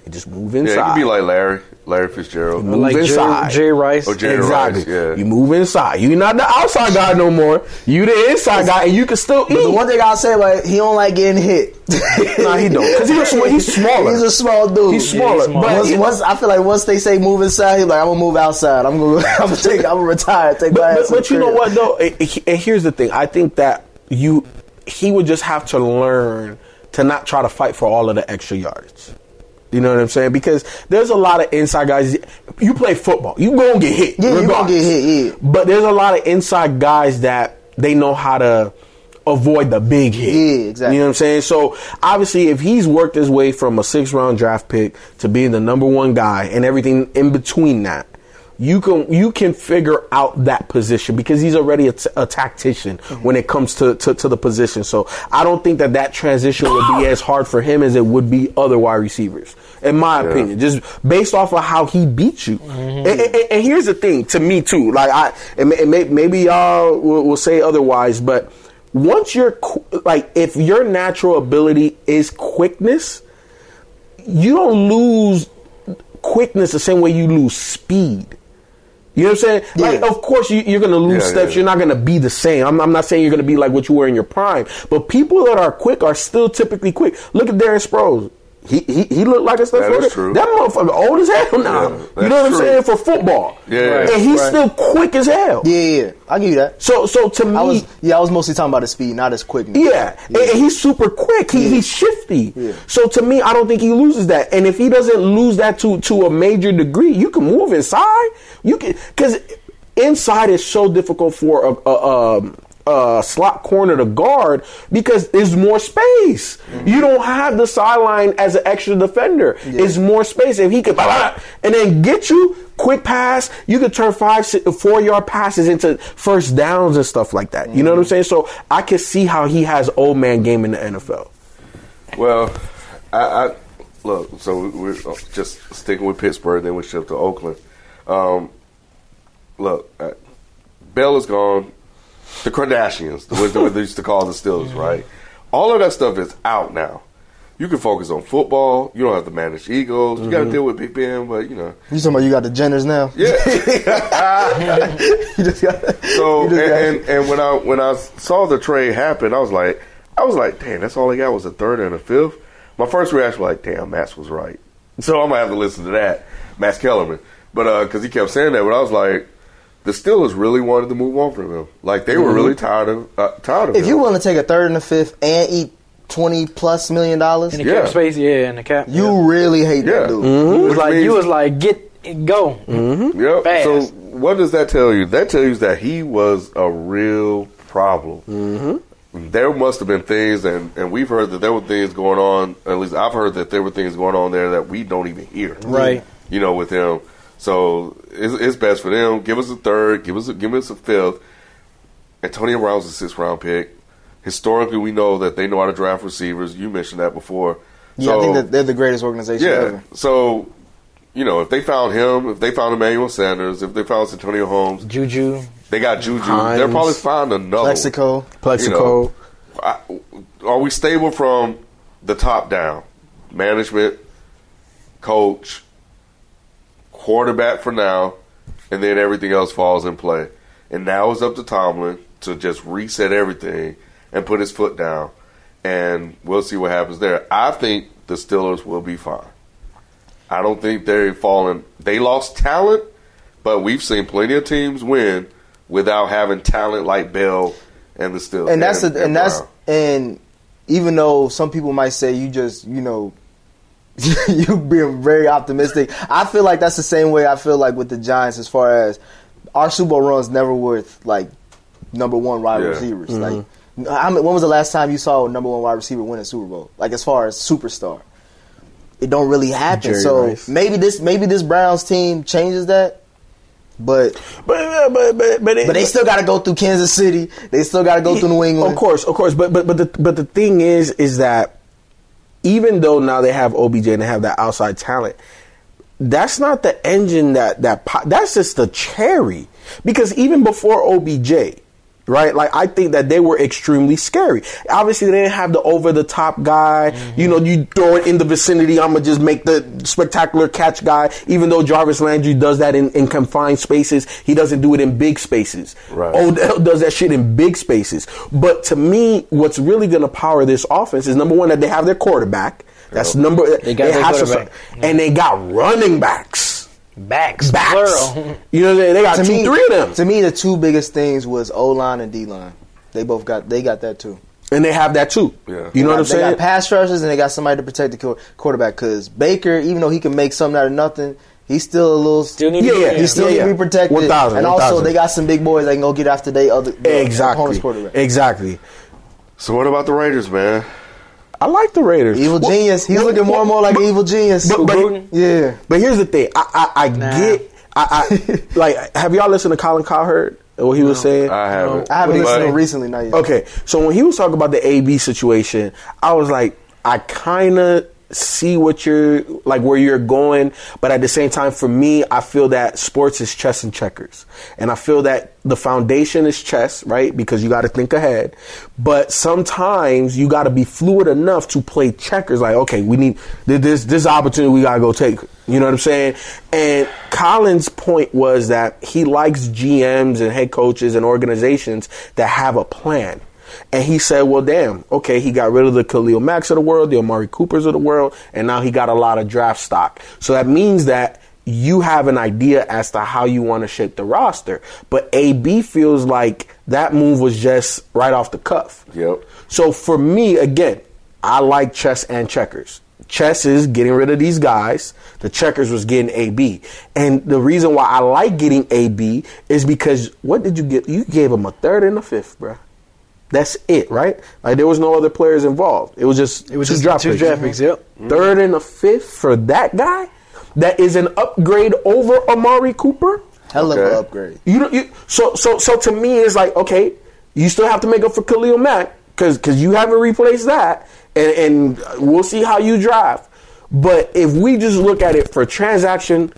and just move inside. Yeah, it could be like Larry Fitzgerald. Move like inside. Jerry Rice. Or Jerry Exactly. Rice, yeah. You move inside. You're not the outside guy no more. You the inside guy, and you can still eat. But the one thing I'll say about it, he don't like getting hit. Nah, he don't. Because he's smaller. He's a small dude. He's smaller. small. But Once I feel like once they say move inside, he's like, I'm gonna move outside. I'm gonna retire. Take my ass. But you know what though? And here's the thing. I think that he would just have to learn to not try to fight for all of the extra yards. You know what I'm saying? Because there's a lot of inside guys. You play football, you gonna get hit. Yeah, you gonna get hit. Yeah. But there's a lot of inside guys that they know how to avoid the big hit. Yeah, exactly. You know what I'm saying? So obviously, if he's worked his way from a 6th-round draft pick to being the number 1 guy and everything in between that, you can figure out that position because he's already a tactician when it comes to the position. So I don't think that transition would be as hard for him as it would be other wide receivers, in my opinion, just based off of how he beat you. And here's the thing, to me too, like maybe y'all will say otherwise, but once if your natural ability is quickness, you don't lose quickness the same way you lose speed. You know what I'm saying? Yeah. Like, of course, you're going to lose steps. You're not going to be the same. I'm not saying you're going to be like what you were in your prime. But people that are quick are still typically quick. Look at Darren Sproles. He looked like a step That forward. is true. That motherfucker old as hell now. Yeah, you know what I'm true. saying? For football. Yeah. And he's still quick as hell. Yeah. I'll give you that. So to me, I was mostly talking about his speed, not his quickness. Yeah. And he's super quick. He's shifty. Yeah. So to me, I don't think he loses that. And if he doesn't lose that to a major degree, you can move inside. You can, because inside is so difficult for a slot corner to guard because there's more space. You don't have the sideline as an extra defender. It's more space. If he could and then get you quick pass, you could turn 4-yard passes into first downs and stuff like that. You know what I'm saying? So I can see how he has old man game in the NFL. Well, I look. So we're just sticking with Pittsburgh, then we shift to Oakland. Look, Bell is gone. The Kardashians, what they used to call the Steelers, right? All of that stuff is out now. You can focus on football. You don't have to manage egos. You got to deal with Big Ben, but you know. You talking about you got the Jenners now? Yeah. You just got. So and when I saw the trade happen, I was like, damn, that's all they got was a 3rd and a 5th. My first reaction was like, damn, Max was right. So I'm gonna have to listen to that, Max Kellerman, but because he kept saying that, but I was like, the Steelers really wanted to move on from him. Like they were really tired of him. If you want to take a 3rd and a 5th and eat $20+ million in the cap space, in the cap. You really hate that dude. You was like, go. Yep. Fast. So what does that tell you? That tells you that he was a real problem. There must have been things, and we've heard that there were things going on. At least I've heard that there were things going on there that we don't even hear. Right. You know, with him. So it's best for them. Give us a 3rd. Give us a 5th. Antonio Brown's a 6th-round pick. Historically, we know that they know how to draft receivers. You mentioned that before. Yeah, so, I think that they're the greatest organization ever. So, you know, if they found him, if they found Emmanuel Sanders, if they found Antonio Holmes, Juju, they got Juju. Hines, they'll probably find another. Plexico. You know, are we stable from the top down? Management, coach, quarterback for now, and then everything else falls in play. And now it's up to Tomlin to just reset everything and put his foot down, and we'll see what happens there. I think the Steelers will be fine. I don't think they're falling. They lost talent, but we've seen plenty of teams win without having talent like Bell and the Steelers. And even though some people might say you just, you being very optimistic, I feel like that's the same way I feel like with the Giants as far as our Super Bowl runs never worth like number 1 wide receivers. Like, when was the last time you saw a number 1 wide receiver win a Super Bowl? Like, as far as superstar, it don't really happen. Jerry Rice. maybe this Browns team changes that. But they still got to go through Kansas City. They still got to go through New England. Of course. But the thing is that even though now they have OBJ and they have that outside talent, that's not the engine that's just the cherry. Because even before OBJ, right? Like, I think that they were extremely scary. Obviously, they didn't have the over-the-top guy. Mm-hmm. You know, you throw it in the vicinity, I'm going to just make the spectacular catch guy. Even though Jarvis Landry does that in confined spaces, he doesn't do it in big spaces. Right. Odell does that shit in big spaces. But to me, what's really going to power this offense is, number one, that they have their quarterback. That's number. They got their quarterback. And they got running backs. Backs. Plural. You know, they got three of them. To me, the two biggest things was O-line and D-line. They got that too. And they have that too. Yeah. You know what I'm saying? They got pass rushers and they got somebody to protect the quarterback. Because Baker, even though he can make something out of nothing, he's still a little. He still needs to be protected. 1,000. And also, they got some big boys that can go get after the opponent's quarterback. Exactly. So what about the Raiders, man? I like the Raiders. Evil genius. He's looking more and more like an evil genius. But here's the thing. I get. Like, have y'all listened to Colin Cowherd and what he was saying? I haven't. I haven't listened to him recently. Not yet. Okay, so when he was talking about the AB situation, I was like, I kind of see what where you're going, but at the same time, for me, I feel that sports is chess and checkers, and I feel that the foundation is chess, right? Because you got to think ahead, but sometimes you got to be fluid enough to play checkers. Like, okay, we need this opportunity, we got to go take. You know what I'm saying? And Colin's point was that he likes GMs and head coaches and organizations that have a plan. And he said, well, damn, okay, he got rid of the Khalil Macks of the world, the Amari Coopers of the world, and now he got a lot of draft stock. So that means that you have an idea as to how you want to shape the roster. But AB feels like that move was just right off the cuff. Yep. So for me, again, I like chess and checkers. Chess is getting rid of these guys. The checkers was getting AB. And the reason why I like getting AB is because what did you get? You gave him a third and a fifth, bro. That's it, right? Like, there was no other players involved. It was just two draft picks. Yep. Third and a fifth for that guy. That is an upgrade over Amari Cooper. Hell of an upgrade. So to me, it's like, okay, you still have to make up for Khalil Mack because you haven't replaced that, and we'll see how you drive. But if we just look at it for transactional,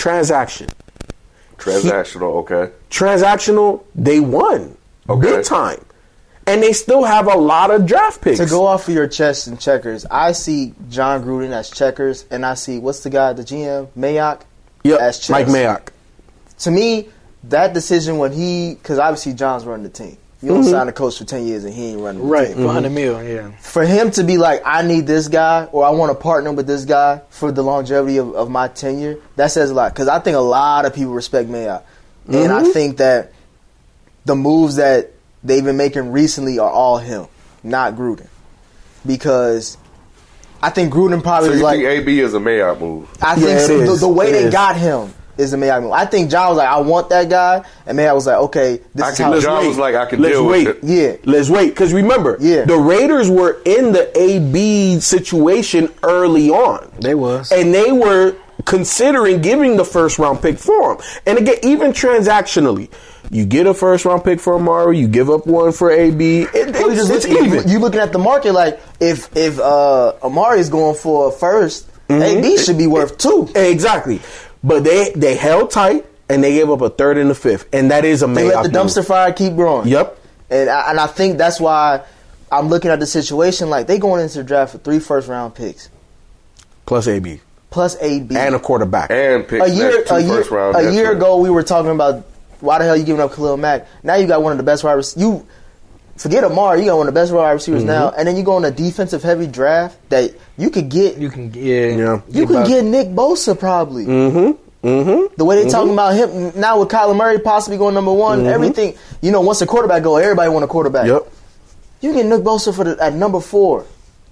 they won big time. And they still have a lot of draft picks. To go off of your chess and checkers, I see John Gruden as checkers, and I see, what's the guy, the GM, Mayock, as chess. Mike Mayock. To me, that decision because obviously John's running the team. You don't sign a coach for 10 years and he ain't running the team. Right, $100 million, For him to be like, I need this guy, or I want to partner with this guy for the longevity of my tenure, that says a lot. Because I think a lot of people respect Mayock. And I think that the moves that they've been making recently are all him, not Gruden. Because I think Gruden probably so you think AB is a Mayock move? I think the way they got him is a Mayock move. I think John was like, I want that guy. And Mayock was like, okay, this is how John was like, I can deal with it. Yeah. Let's wait. Because remember, the Raiders were in the AB situation early on. They was. And they were considering giving the first round pick for him. And again, even transactionally, you get a first round pick for Amari, you give up one for AB. It's even. You looking at the market like if Amari is going for a first, AB should be worth two. Exactly. But they held tight and they gave up a third and a fifth, and that is a Mayock. They let the dumpster fire keep growing. Yep. And I think that's why I'm looking at the situation like they going into the draft for 3 first round picks, plus AB, and a quarterback, and picks a year ago we were talking about why the hell you giving up Khalil Mack. Now you got one of the best wide receivers. You forget Amari, you got one of the best wide receivers now, and then you go on a defensive heavy draft that you could get. You can get Nick Bosa probably. The way they talking about him now with Kyler Murray possibly going number 1, everything. Once the quarterback go, everybody want a quarterback. Yep. You get Nick Bosa at number 4.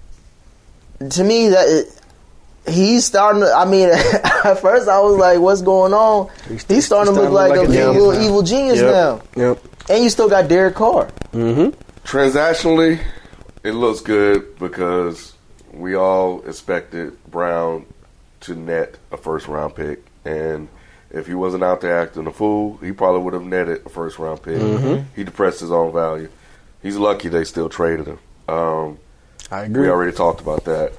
To me, he's starting to. I mean, at first I was like, "What's going on?" He's starting to look like a little evil genius now. Yep. And you still got Derek Carr. Transactionally, it looks good because we all expected Brown to net a first round pick, and if he wasn't out there acting a fool, he probably would have netted a first round pick. He depressed his own value. He's lucky they still traded him. I agree. We already talked about that.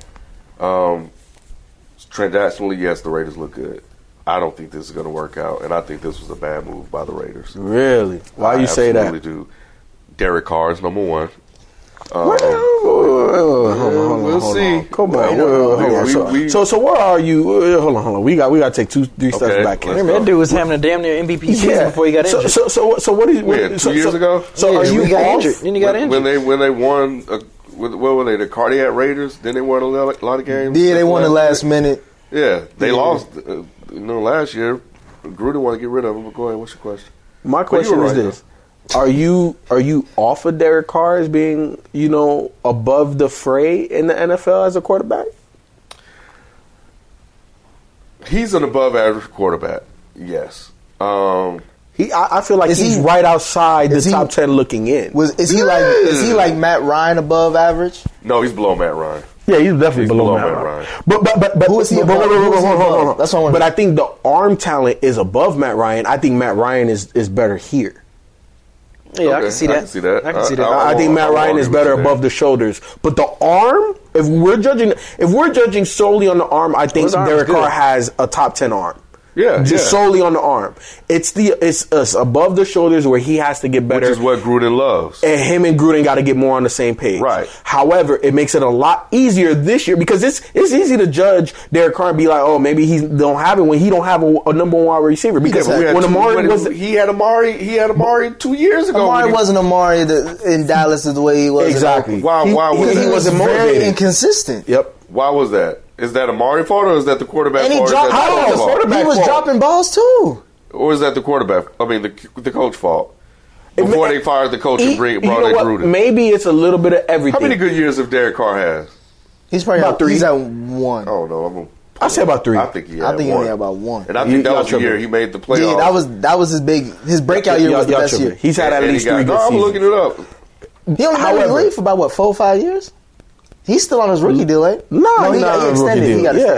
Transactionally, yes, the Raiders look good. I don't think this is going to work out, and I think this was a bad move by the Raiders. Really? Why you say that? I absolutely do. Derek Carr is number one. We'll see. Come on. So where are you? Hold on. We got to take 2-3 steps back. Remember that dude was having a damn near MVP season before he got injured. So what is 2 years ago? So are you got off? injured? Then he got injured. When they won, what were they? The Cardiac Raiders? Then they won a lot of games. Yeah, they won the last minute. Yeah, they lost. Last year, Gruden wanted to get rid of him. But go ahead. What's your question? My question is this. Are you off of Derek Carr as being, above the fray in the NFL as a quarterback? He's an above average quarterback. Yes. I feel like he's right outside the top 10 looking in. Is he like Matt Ryan above average? No, he's below Matt Ryan. Yeah, he's definitely below Matt Ryan. But who is he above? Hold on. That's what I want. But I think the arm talent is above Matt Ryan. I think Matt Ryan is better here. Yeah, okay. I can see that. I can see that. I think Matt Ryan is better above the shoulders, but the arm. If we're judging solely on the arm, I think Derek Carr has a top 10 arm. Yeah, just solely on the arm. It's above the shoulders where he has to get better, which is what Gruden loves. And him and Gruden got to get more on the same page. Right. However, it makes it a lot easier this year because it's easy to judge Derek Carr and be like, oh, maybe he don't have it when he don't have a number one wide receiver. Because when Amari he had Amari 2 years ago. Amari wasn't Amari in Dallas the way he was. Exactly. Why was he wasn't motivated? Very inconsistent. Yep. Why was that? Is that Amari fault or is that the quarterback fault? He was dropping balls too. Or is that the quarterback? I mean, the coach fault. Before they fired the coach and brought in Gruden. Maybe it's a little bit of everything. How many good years have Derek Carr has? He's probably about 3. He's at 1. Oh no, I say about 3. I think he only had about 1. And I think that was the year he made the playoffs. Yeah, that was his breakout year was the best year. He's had at least 3 good seasons. I'm looking it up. He only been in the league for about 4 or 5 years. He's still on his rookie deal, right? No, he got extended.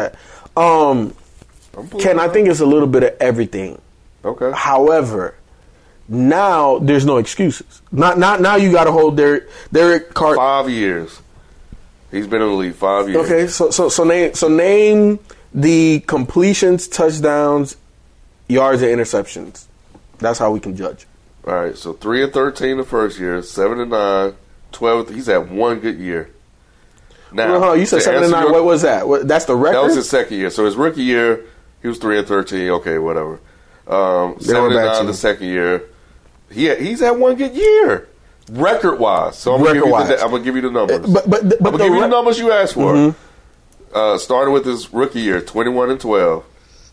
Ken, I think it's a little bit of everything. Okay. However, now there's no excuses. Now you got to hold Derek Carr 5 years. He's been in the league 5 years. Okay, so name the completions, touchdowns, yards, and interceptions. That's how we can judge. All right, so 3-13 the first year, 7-9, 12. He's had 1 good year. Now, you said 7-9. What was that? That's the record? That was his second year. So his rookie year, he was 3-13. Okay, whatever. 7-9 the second year. He's had 1 good year, record wise. So I'm gonna give you the numbers. But I'm gonna give you the numbers you asked for. Mm-hmm. Started with his rookie year, 21-12,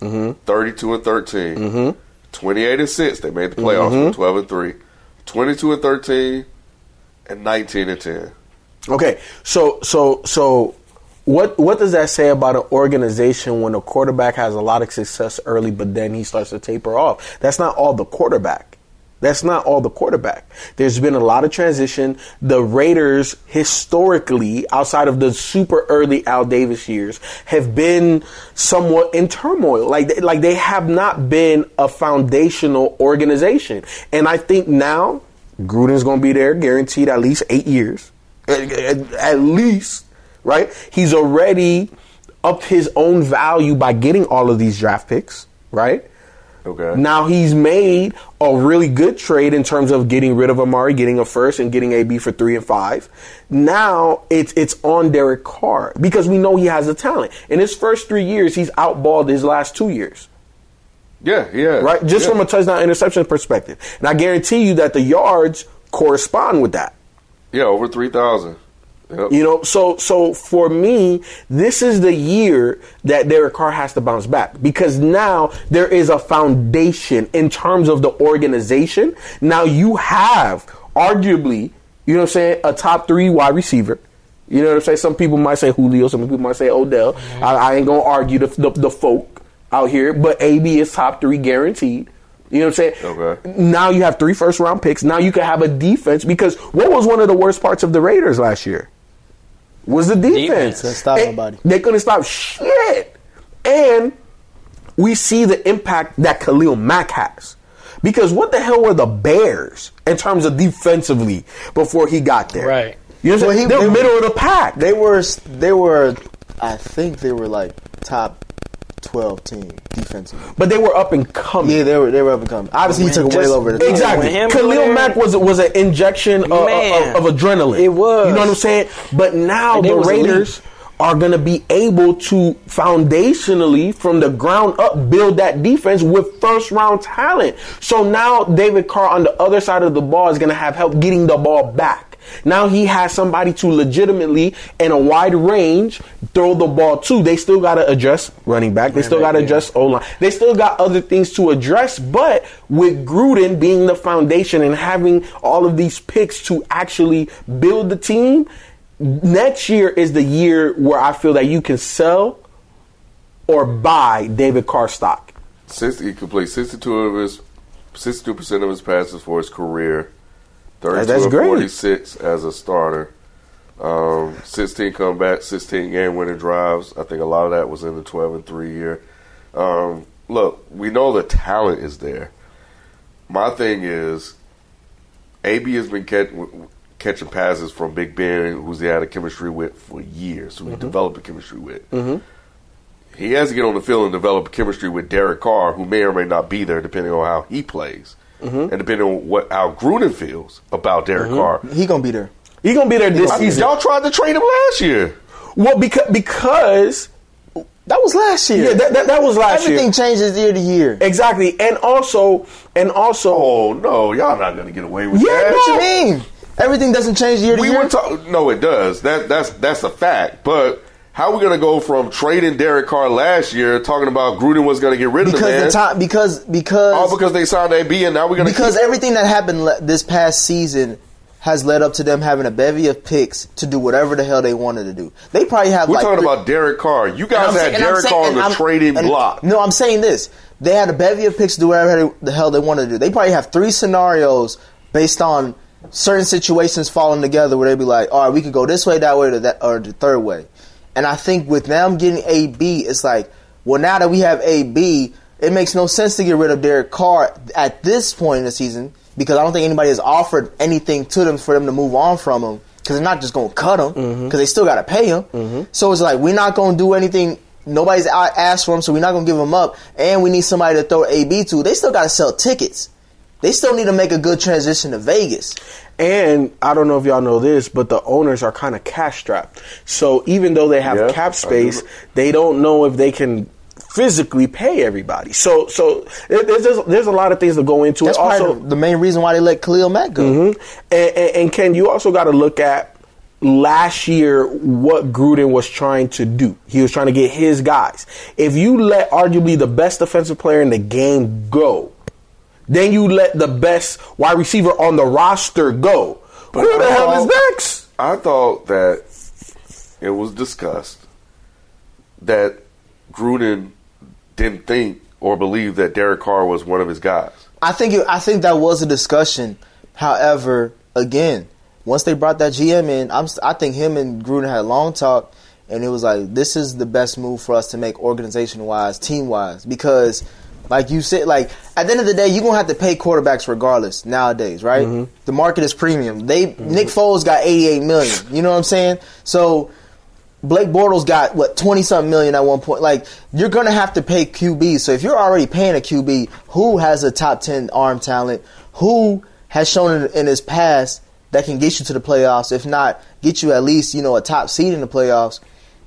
32-13, 28-6. They made the playoffs, 12-3, 22-13, and 19-10. Okay, so what does that say about an organization when a quarterback has a lot of success early, but then he starts to taper off? That's not all the quarterback. There's been a lot of transition. The Raiders, historically, outside of the super early Al Davis years, have been somewhat in turmoil. Like they have not been a foundational organization. And I think now Gruden's going to be there, guaranteed at least 8 years. At least, right? He's already upped his own value by getting all of these draft picks, right? Okay. Now he's made a really good trade in terms of getting rid of Amari, getting a first, and getting AB for 3 and 5. Now it's on Derek Carr because we know he has the talent. In his first 3 years, he's outballed his last 2 years. Yeah. Right? Just from a touchdown interception perspective. And I guarantee you that the yards correspond with that. Yeah, over 3,000. Yep. So for me, this is the year that Derek Carr has to bounce back because now there is a foundation in terms of the organization. Now you have arguably, a top 3 wide receiver. You know what I'm saying? Some people might say Julio, some people might say Odell. Mm-hmm. I ain't gonna argue the folk out here, but AB is top 3 guaranteed. You know what I'm saying? Okay. Now you have 3 first-round picks. Now you can have a defense because what was one of the worst parts of the Raiders last year? Was the defense. Couldn't stop nobody. They couldn't stop shit. And we see the impact that Khalil Mack has. Because what the hell were the Bears in terms of defensively before he got there? Right. You know what I'm saying? They were middle of the pack. They were, I think they were like top 12 team defensively. But they were up and coming. Yeah, they were up and coming. Obviously, he took away over the exactly. Khalil Mack was an injection of adrenaline. It was. You know what I'm saying? But now the Raiders are going to be able to foundationally, from the ground up, build that defense with first-round talent. So now David Carr on the other side of the ball is going to have help getting the ball back. Now he has somebody to legitimately, in a wide range, throw the ball to. They still got to adjust running back. They still got to adjust O-line. They still got other things to address. But with Gruden being the foundation and having all of these picks to actually build the team, next year is the year where I feel that you can sell or buy David Carr stock. He completes 62% of his passes for his career. 32 That's of great. 46 as a starter. 16 comebacks, 16 game-winning drives. I think a lot of that was in the 12-3 year. Look, we know the talent is there. My thing is, AB has been catching passes from Big Ben, who's he had a chemistry with for years, who he developed a chemistry with. He has to get on the field and develop a chemistry with Derek Carr, who may or may not be there depending on how he plays. And depending on how Gruden feels about Derek Carr. He going to be there. He going to be there this season. Y'all tried to trade him last year. Well, because that was last year. Yeah, that was last year. Everything changes year to year. Exactly. And also. Oh, no. Y'all not going to get away with that. What you mean? Everything doesn't change year to year? No, it does. That's a fact. But how are we going to go from trading Derek Carr last year, talking about Gruden was going to get rid of the man? Because they signed AB, and now we're going to because everything that happened this past season has led up to them having a bevy of picks to do whatever the hell they wanted to do. They probably have. We're talking about Derek Carr. You guys had Derek Carr on the trading block. No, I'm saying this. They had a bevy of picks to do whatever the hell they wanted to do. They probably have 3 scenarios based on certain situations falling together where they'd be like, all right, we could go this way, that way, or the third way. And I think with them getting AB, it's like, well, now that we have AB, it makes no sense to get rid of Derek Carr at this point in the season because I don't think anybody has offered anything to them for them to move on from him because they're not just going to cut him because they still got to pay him. So it's like, we're not going to do anything. Nobody's asked for him, so we're not going to give him up. And we need somebody to throw AB to. They still got to sell tickets. They still need to make a good transition to Vegas. And I don't know if y'all know this, but the owners are kind of cash strapped. So even though they have cap space, they don't know if they can physically pay everybody. So there's a lot of things that go into it. That's also the main reason why they let Khalil Mack go. And Ken, you also got to look at last year what Gruden was trying to do. He was trying to get his guys. If you let arguably the best defensive player in the game go, then you let the best wide receiver on the roster go. But who the hell is next? I thought that it was discussed that Gruden didn't think or believe that Derek Carr was one of his guys. I think that was a discussion. However, again, once they brought that GM in, I think him and Gruden had a long talk, and it was like, this is the best move for us to make organization-wise, team-wise, because like you said, like at the end of the day, you're going to have to pay quarterbacks regardless nowadays, right? The market is premium. Nick Foles got $88 million. You know what I'm saying? So Blake Bortles got, 20-something million at one point. Like, you're going to have to pay QB. So if you're already paying a QB who has a top 10 arm talent, who has shown in his past that can get you to the playoffs, if not get you at least, a top seed in the playoffs,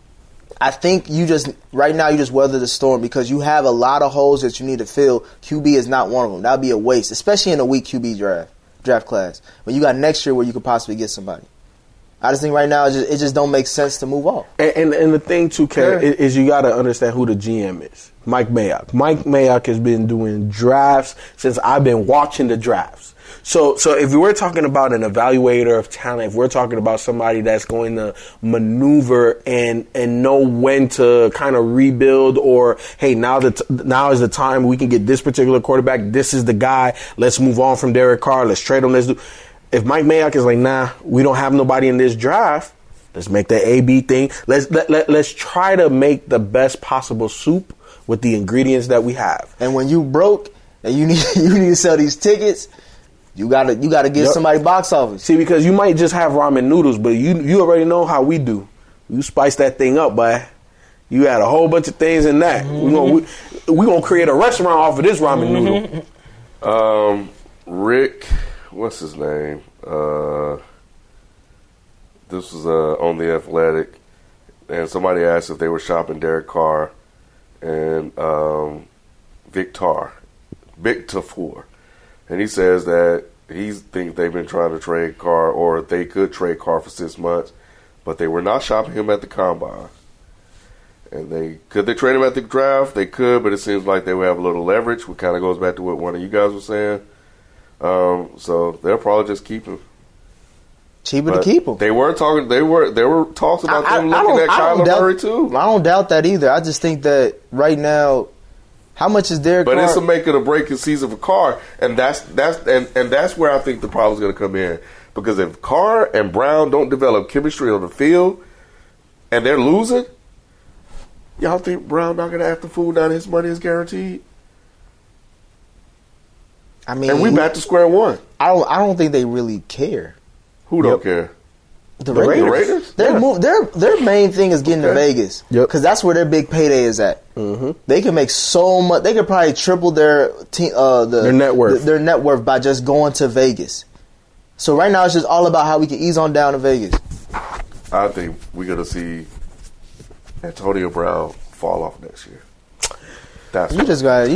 I think right now you just weather the storm because you have a lot of holes that you need to fill. QB is not one of them. That would be a waste, especially in a weak QB draft class. But you got next year where you could possibly get somebody. I just think right now it just don't make sense to move off. And the thing too, Ken, is you got to understand who the GM is. Mike Mayock. Mike Mayock has been doing drafts since I've been watching the drafts. So if we're talking about an evaluator of talent, if we're talking about somebody that's going to maneuver and know when to kind of rebuild, or hey, now is the time we can get this particular quarterback. This is the guy. Let's move on from Derek Carr. Let's trade him. If Mike Mayock is like, nah, we don't have nobody in this draft, let's make that AB thing. Let's try to make the best possible soup with the ingredients that we have. And when you broke and you need to sell these tickets, you gotta give somebody box office. See, because you might just have ramen noodles, but you already know how we do. You spice that thing up, boy. You add a whole bunch of things in that. Mm-hmm. We're going to create a restaurant off of this ramen noodle. Rick, what's his name? This was on The Athletic, and somebody asked if they were shopping Derek Carr and Victor Four, and he says that he thinks they've been trying to trade Carr, or they could trade Carr for 6 months, but they were not shopping him at the combine. And could they trade him at the draft? They could, but it seems like they would have a little leverage, which kind of goes back to what one of you guys was saying. So they'll probably just keep him. Cheaper to keep him. They were talking. There were talks about them looking at Kyler Murray too. I don't doubt that either. I just think that right now, how much is Derek Carr? But it's a make it or break it season for Carr, and that's where I think the problem's going to come in. Because if Carr and Brown don't develop chemistry on the field, and they're losing, y'all think Brown not going to have to fool down his money is guaranteed? I mean, and we back to square one. I don't think they really care. Who don't care? The Raiders. Their main thing is getting to Vegas because that's where their big payday is at. Mm-hmm. They can make so much. They could probably triple their net worth. Their net worth by just going to Vegas. So right now it's just all about how we can ease on down to Vegas. I think we're gonna see Antonio Brown fall off next year. He just like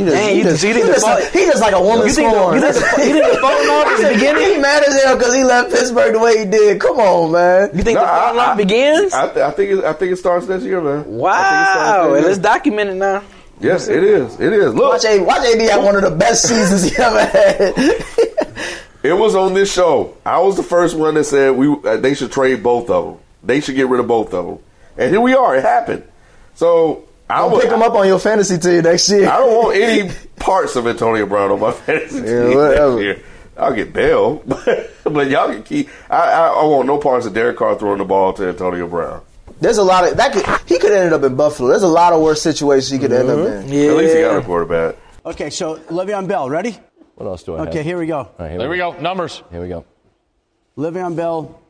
a woman scorn. You think the falling off is the beginning? He mad as hell because he left Pittsburgh the way he did. Come on, man. You think the falling off begins? I think it starts next year, man. Wow, and let's document it now. Yes, it is. It is. Look, watch AD have one of the best seasons he ever had. It was on this show. I was the first one that said they should trade both of them. They should get rid of both of them, and here we are. It happened. So. I'll pick him up on your fantasy team next year. I don't want any parts of Antonio Brown on my fantasy team next year. I'll get Bell, but y'all can keep. I want no parts of Derek Carr throwing the ball to Antonio Brown. There's a lot of he could have ended up in Buffalo. There's a lot of worse situations he could end up in. Yeah. At least he got a quarterback. Okay, so Le'Veon Bell, ready? What else do I have? Okay, here we go. Right, there we go. Numbers. Here we go. Le'Veon Bell,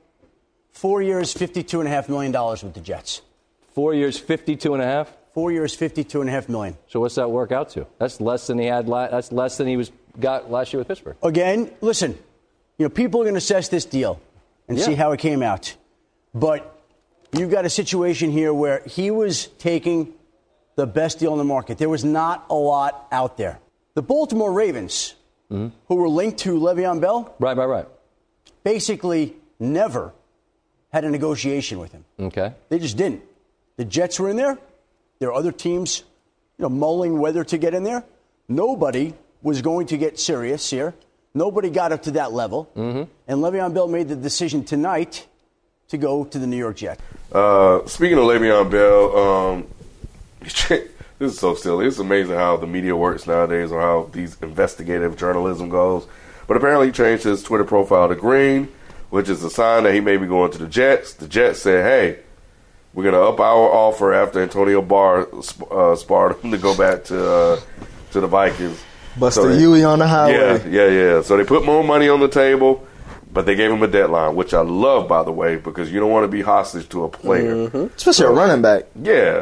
4 years, $52.5 million with the Jets. 4 years, $52.5. 4 years, $52.5 million. So what's that work out to? That's less than he had. That's less than he got last year with Pittsburgh. Again, listen, people are going to assess this deal and see how it came out. But you've got a situation here where he was taking the best deal in the market. There was not a lot out there. The Baltimore Ravens, who were linked to Le'Veon Bell, right, basically never had a negotiation with him. Okay, they just didn't. The Jets were in there. There are other teams, mulling whether to get in there. Nobody was going to get serious here. Nobody got up to that level. Mm-hmm. And Le'Veon Bell made the decision tonight to go to the New York Jets. Speaking of Le'Veon Bell, this is so silly. It's amazing how the media works nowadays or how these investigative journalism goes. But apparently he changed his Twitter profile to green, which is a sign that he may be going to the Jets. The Jets said, hey, we're going to up our offer after Antonio Barr sparred him to go back to the Vikings. Buster Huey on the highway. Yeah. So they put more money on the table, but they gave him a deadline, which I love, by the way, because you don't want to be hostage to a player. Mm-hmm. Especially a running back. Yeah.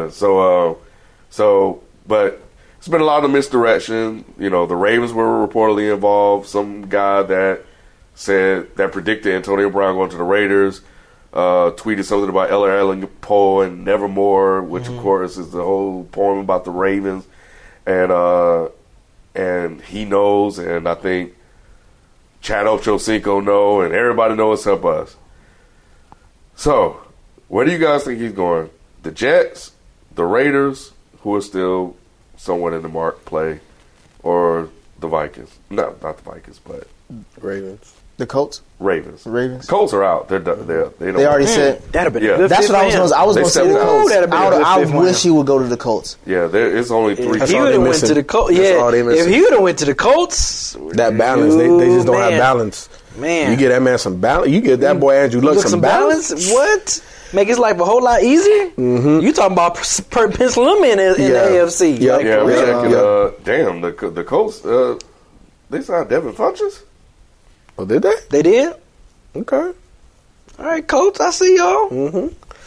But it's been a lot of misdirection. The Ravens were reportedly involved. Some guy that predicted Antonio Brown going to the Raiders tweeted something about Edgar Allan Poe and Nevermore, which of course is the whole poem about the Ravens, and he knows, and I think Chad Ochocinco know, and everybody knows except us. So, where do you guys think he's going? The Jets, the Raiders, who are still somewhat in the mark play, or the Vikings? No, not the Vikings, but Ravens. The Colts? Ravens. Colts are out. They already said. That'd have been a good That's what I was going to say. The Colts. I wish he would go to the Colts. Yeah, it's only 3. If he would have went to the Colts, if he would have went to the Colts, that balance, they just don't have balance. Man, you get that man some balance. You get that boy Andrew Luck some balance. What? Make his life a whole lot easier. Mm-hmm. You talking about penciling him in the AFC? Damn, the Colts. They signed Devin Funchess. Oh, did they? They did? Okay. All right, Colts, I see y'all. Mm-hmm.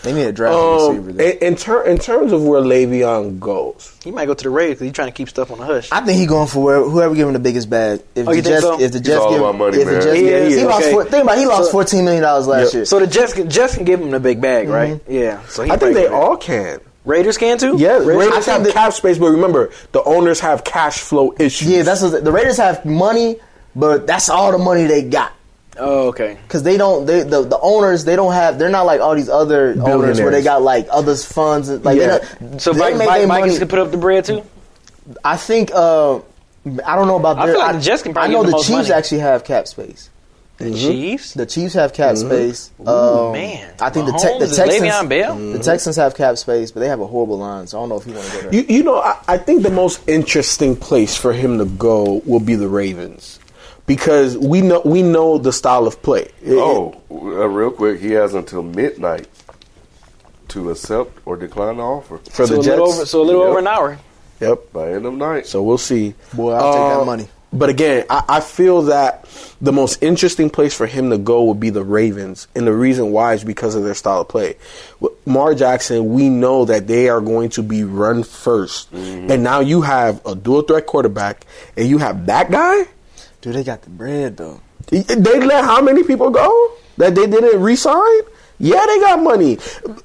They need a draft receiver. In terms of where Le'Veon goes, he might go to the Raiders because he's trying to keep stuff on the hush. I think he's going for whoever give him the biggest bag. If the Jets, so? if the Jets all give about money, if the man. Jets he lost $14 million last year. So the Jets can give him the big bag, right? Yeah. So I think they all can. Raiders can too. Yeah, Raiders have cap space, but remember the owners have cash flow issues. Yeah, the Raiders have money, but that's all the money they got. Oh, okay. Because the owners, they don't have, they're not like all these other owners where they got like others funds. Like so Vikings can put up the bread too? I think, I don't know about I feel like the Jets can probably I know give the the most Chiefs money. actually have cap space. The Chiefs? The Chiefs have cap space. Man. I think the Texans have cap space, but they have a horrible line, so I don't know if he want to go there. You know, I think the most interesting place for him to go will be the Ravens. Because we know the style of play. Real quick, he has until midnight to accept or decline the offer for the Jets. A little over an hour. Yep, by end of night. So we'll see. Boy, I'll take that money. But again, I feel that the most interesting place for him to go would be the Ravens, and the reason why is because of their style of play. With Lamar Jackson, we know that they are going to be run first, and now you have a dual threat quarterback, and you have that guy. Dude, they got the bread, though. They let how many people go that they didn't re-sign? Yeah, they got money.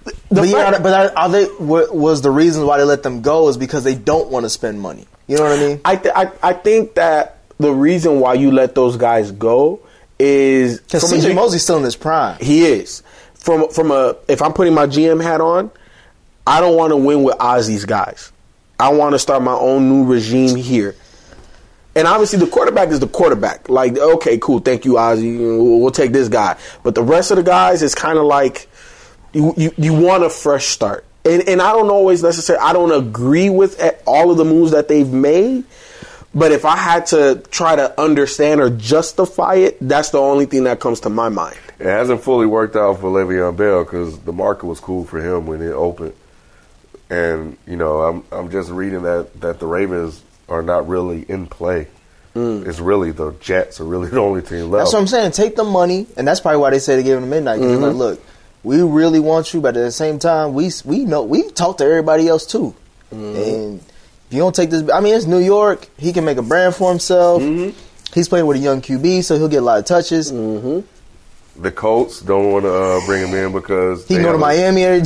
Are they? Was the reason why they let them go is because they don't want to spend money? You know what I mean? I think that the reason why you let those guys go is because CJ Mosley's still in his prime. He is. If I'm putting my GM hat on, I don't want to win with Ozzy's guys. I want to start my own new regime here. And obviously, the quarterback is the quarterback. Like, okay, cool, thank you, Ozzy. We'll take this guy. But the rest of the guys, it's kind of like you want a fresh start. And I don't always necessarily, I don't agree with all of the moves that they've made. But if I had to try to understand or justify it, that's the only thing that comes to my mind. It hasn't fully worked out for Le'Veon Bell because the market was cool for him when it opened. And, you know, I'm just reading that the Ravens are not really in play. It's really the Jets are really the only team left. That's what I'm saying. Take the money, and that's probably why they say they gave him the midnight. Because like, look, we really want you, but at the same time, we know we talk to everybody else too. And if you don't take this, I mean, it's New York. He can make a brand for himself. He's playing with a young QB, so he'll get a lot of touches. The Colts don't want to bring him in because he go to Miami every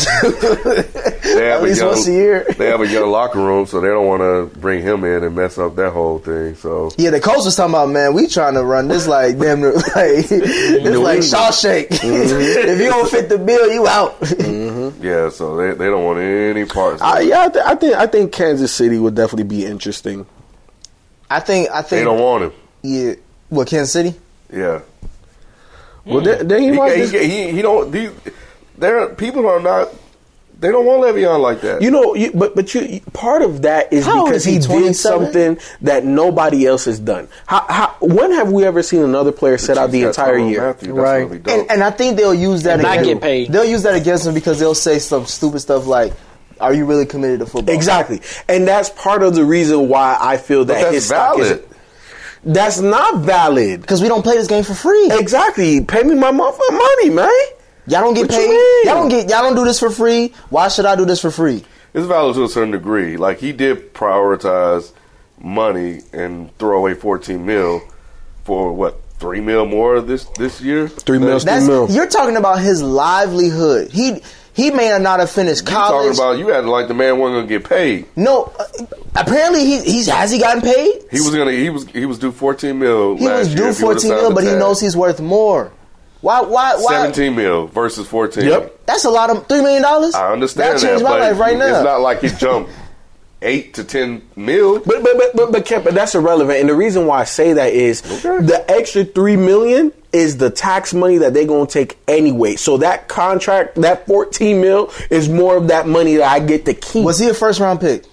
at least once a year. They have a young locker room, so they don't want to bring him in and mess up that whole thing. So yeah, the Colts was talking about, man, we trying to run this like damn, like it's like Shawshank. If you don't fit the bill, you out. Yeah, so they don't want any parts. I think Kansas City would definitely be interesting. I think they don't want him. Yeah, what, Kansas City? Yeah. Well, then he don't. People are not. They don't want Le'Veon like that. You know, but part of that is because he did something that nobody else has done. When have we ever seen another player set out the entire year? Right. And I think they'll use that against him. Get paid. They'll use that against him because they'll say some stupid stuff like, "Are you really committed to football?" Exactly, and that's part of the reason why I feel that his stock is. That's not valid. Because we don't play this game for free. Exactly. Pay me my money, man. Y'all don't get paid. Y'all don't do this for free. Why should I do this for free? It's valid to a certain degree. Like, he did prioritize money and throw away $14 million for what, $3 million more this year? $3 million. You're talking about his livelihood. He may not have finished college. You talking about you acting like the man wasn't gonna get paid. No, apparently has he gotten paid? He was due $14 million. He was due $14 million, but he knows he's worth more. Why? $17 million versus $14. Yep, that's a lot of $3 million. I understand that changed my life right now. It's not like it jumped 8 to 10 mil. But Kemp, that's irrelevant. And the reason why I say that is the extra $3 million is the tax money that they're going to take anyway. So that contract, that $14 million is more of that money that I get to keep. Was he a first round pick?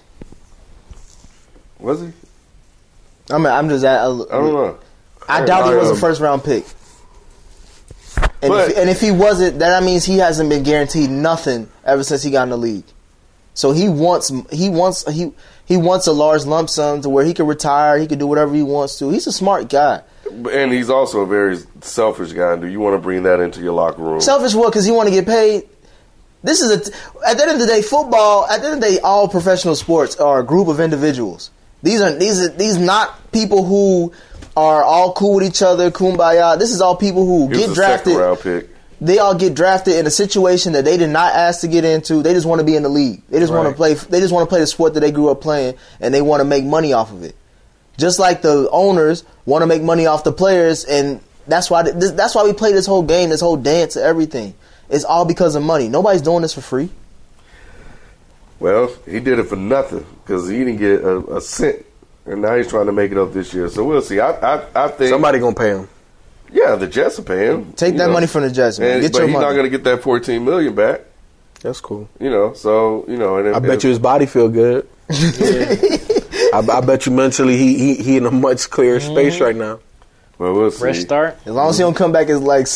Was he? I mean, I don't know. I doubt he was a first round pick. And if he wasn't, that means he hasn't been guaranteed nothing ever since he got in the league. So he wants a large lump sum to where he can retire, he can do whatever he wants to. He's a smart guy. And he's also a very selfish guy. Do you want to bring that into your locker room? Selfish what? Because he want to get paid? This is at the end of the day, football. At the end of the day, all professional sports are a group of individuals. These are not people who are all cool with each other, kumbaya. This is all people who get drafted. Second round pick. They all get drafted in a situation that they did not ask to get into. They just want to be in the league. They just want to play. They just want to play the sport that they grew up playing, and they want to make money off of it. Just like the owners want to make money off the players, and that's why we play this whole game, this whole dance, everything. It's all because of money. Nobody's doing this for free. Well, he did it for nothing because he didn't get a cent, and now he's trying to make it up this year. So we'll see. I think somebody gonna pay him. Yeah, the Jets will pay him. Take that money from the Jets, man. But he's not going to get that $14 million back. That's cool. So and I bet you his body feel good. I bet you mentally he in a much clearer space right now. Well, we'll see. Fresh start. As long as he don't come back as like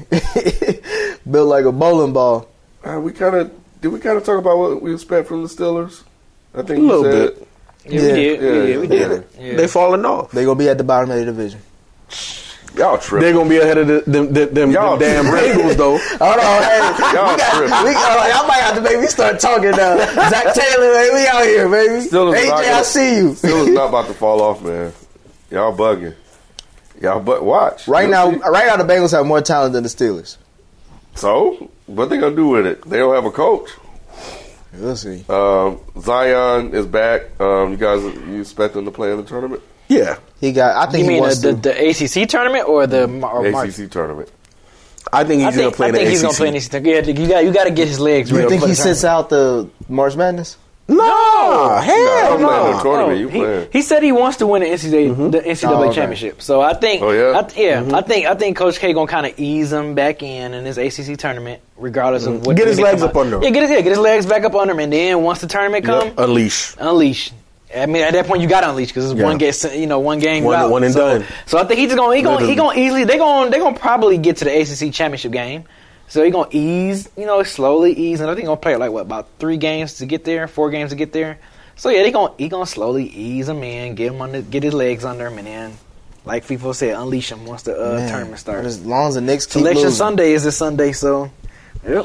CJ, built like a bowling ball. Did we kind of talk about what we expect from the Steelers? I think a little bit. Yeah, we did. Yeah. They falling off. They gonna be at the bottom of the division. Y'all tripping. They're gonna be ahead of them damn Bengals though. Hold on, hey, y'all might have to maybe start talking now. Zach Taylor, man, we out here, baby. AJ, I see you. Steelers not about to fall off, man. Y'all bugging. Watch. Right now, the Bengals have more talent than the Steelers. So, what they gonna do with it? They don't have a coach. We'll see. Zion is back. You expect him to play in the tournament? Yeah, he got. I think you he mean wants the ACC tournament or the ACC tournament. I think he's going to play in the ACC. I think he's going to play in the ACC. Yeah, you got to get his legs. You think he sits out the March Madness? No, hell no. He said he wants to win the NCAA championship. So I think, I think Coach K gonna kind of ease him back in this ACC tournament, regardless of what. Get his legs up under him. Yeah, get his legs back up under him, and then once the tournament come, unleash. I mean, at that point, you got to unleash because it's one game, one and done. So I think he's gonna easily. They're gonna probably get to the ACC championship game. So he's gonna ease, slowly ease, and I think he's gonna play about 3 games to get there, 4 games to get there. So yeah, he gonna slowly ease him in, get his legs under him, and then, like FIFA said, unleash him once the tournament starts. As long as the Knicks keep Selection losing. Sunday is this Sunday, so yep.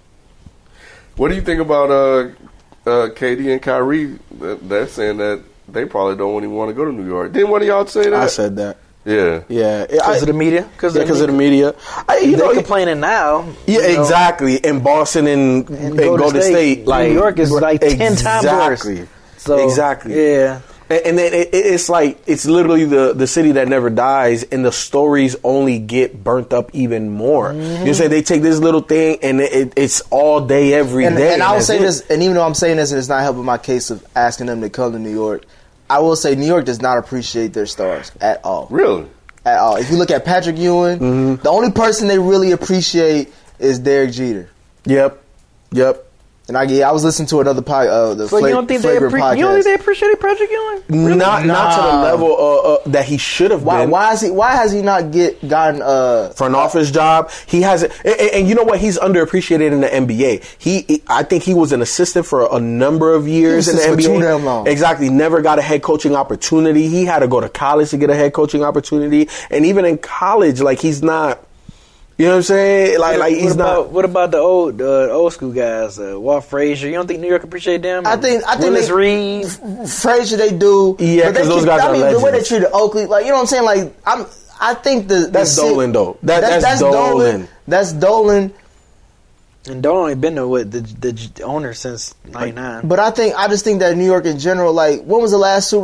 What do you think about KD and Kyrie? They're saying that they probably don't even want to go to New York. Didn't one of y'all say that? I said that. Yeah. Because of the media. Because of the media. They're complaining now. Yeah, exactly. In Boston and Golden State, like New York is like 10 times worse. So, exactly. Yeah. And then it's like it's literally the city that never dies, and the stories only get burnt up even more. Mm-hmm. You say they take this little thing, and it's all day, every day. And I will say this, and even though I'm saying this, and it's not helping my case of asking them to come to New York, I will say New York does not appreciate their stars at all. Really? At all. If you look at Patrick Ewing, the only person they really appreciate is Derek Jeter. Yep. And I was listening to another podcast. So you don't think they appreciated Patrick Ewing? Really? Not to the level that he should have been. Why has he not gotten front office job? He hasn't. And you know what? He's underappreciated in the NBA. I think he was an assistant for a number of years in the NBA. For too damn long. Exactly. Never got a head coaching opportunity. He had to go to college to get a head coaching opportunity. And even in college, like he's not. You know what I'm saying? What about the old school guys? Walt Frazier. You don't think New York appreciate them? I think Willis Reed, Frazier, they do. Yeah, because those guys are legends. The way they treated Oakley, like you know what I'm saying? Like I think that's Dolan though. That's Dolan. That's Dolan. And Dolan ain't been there with the owner since '99. But I just think that New York in general, like when was the last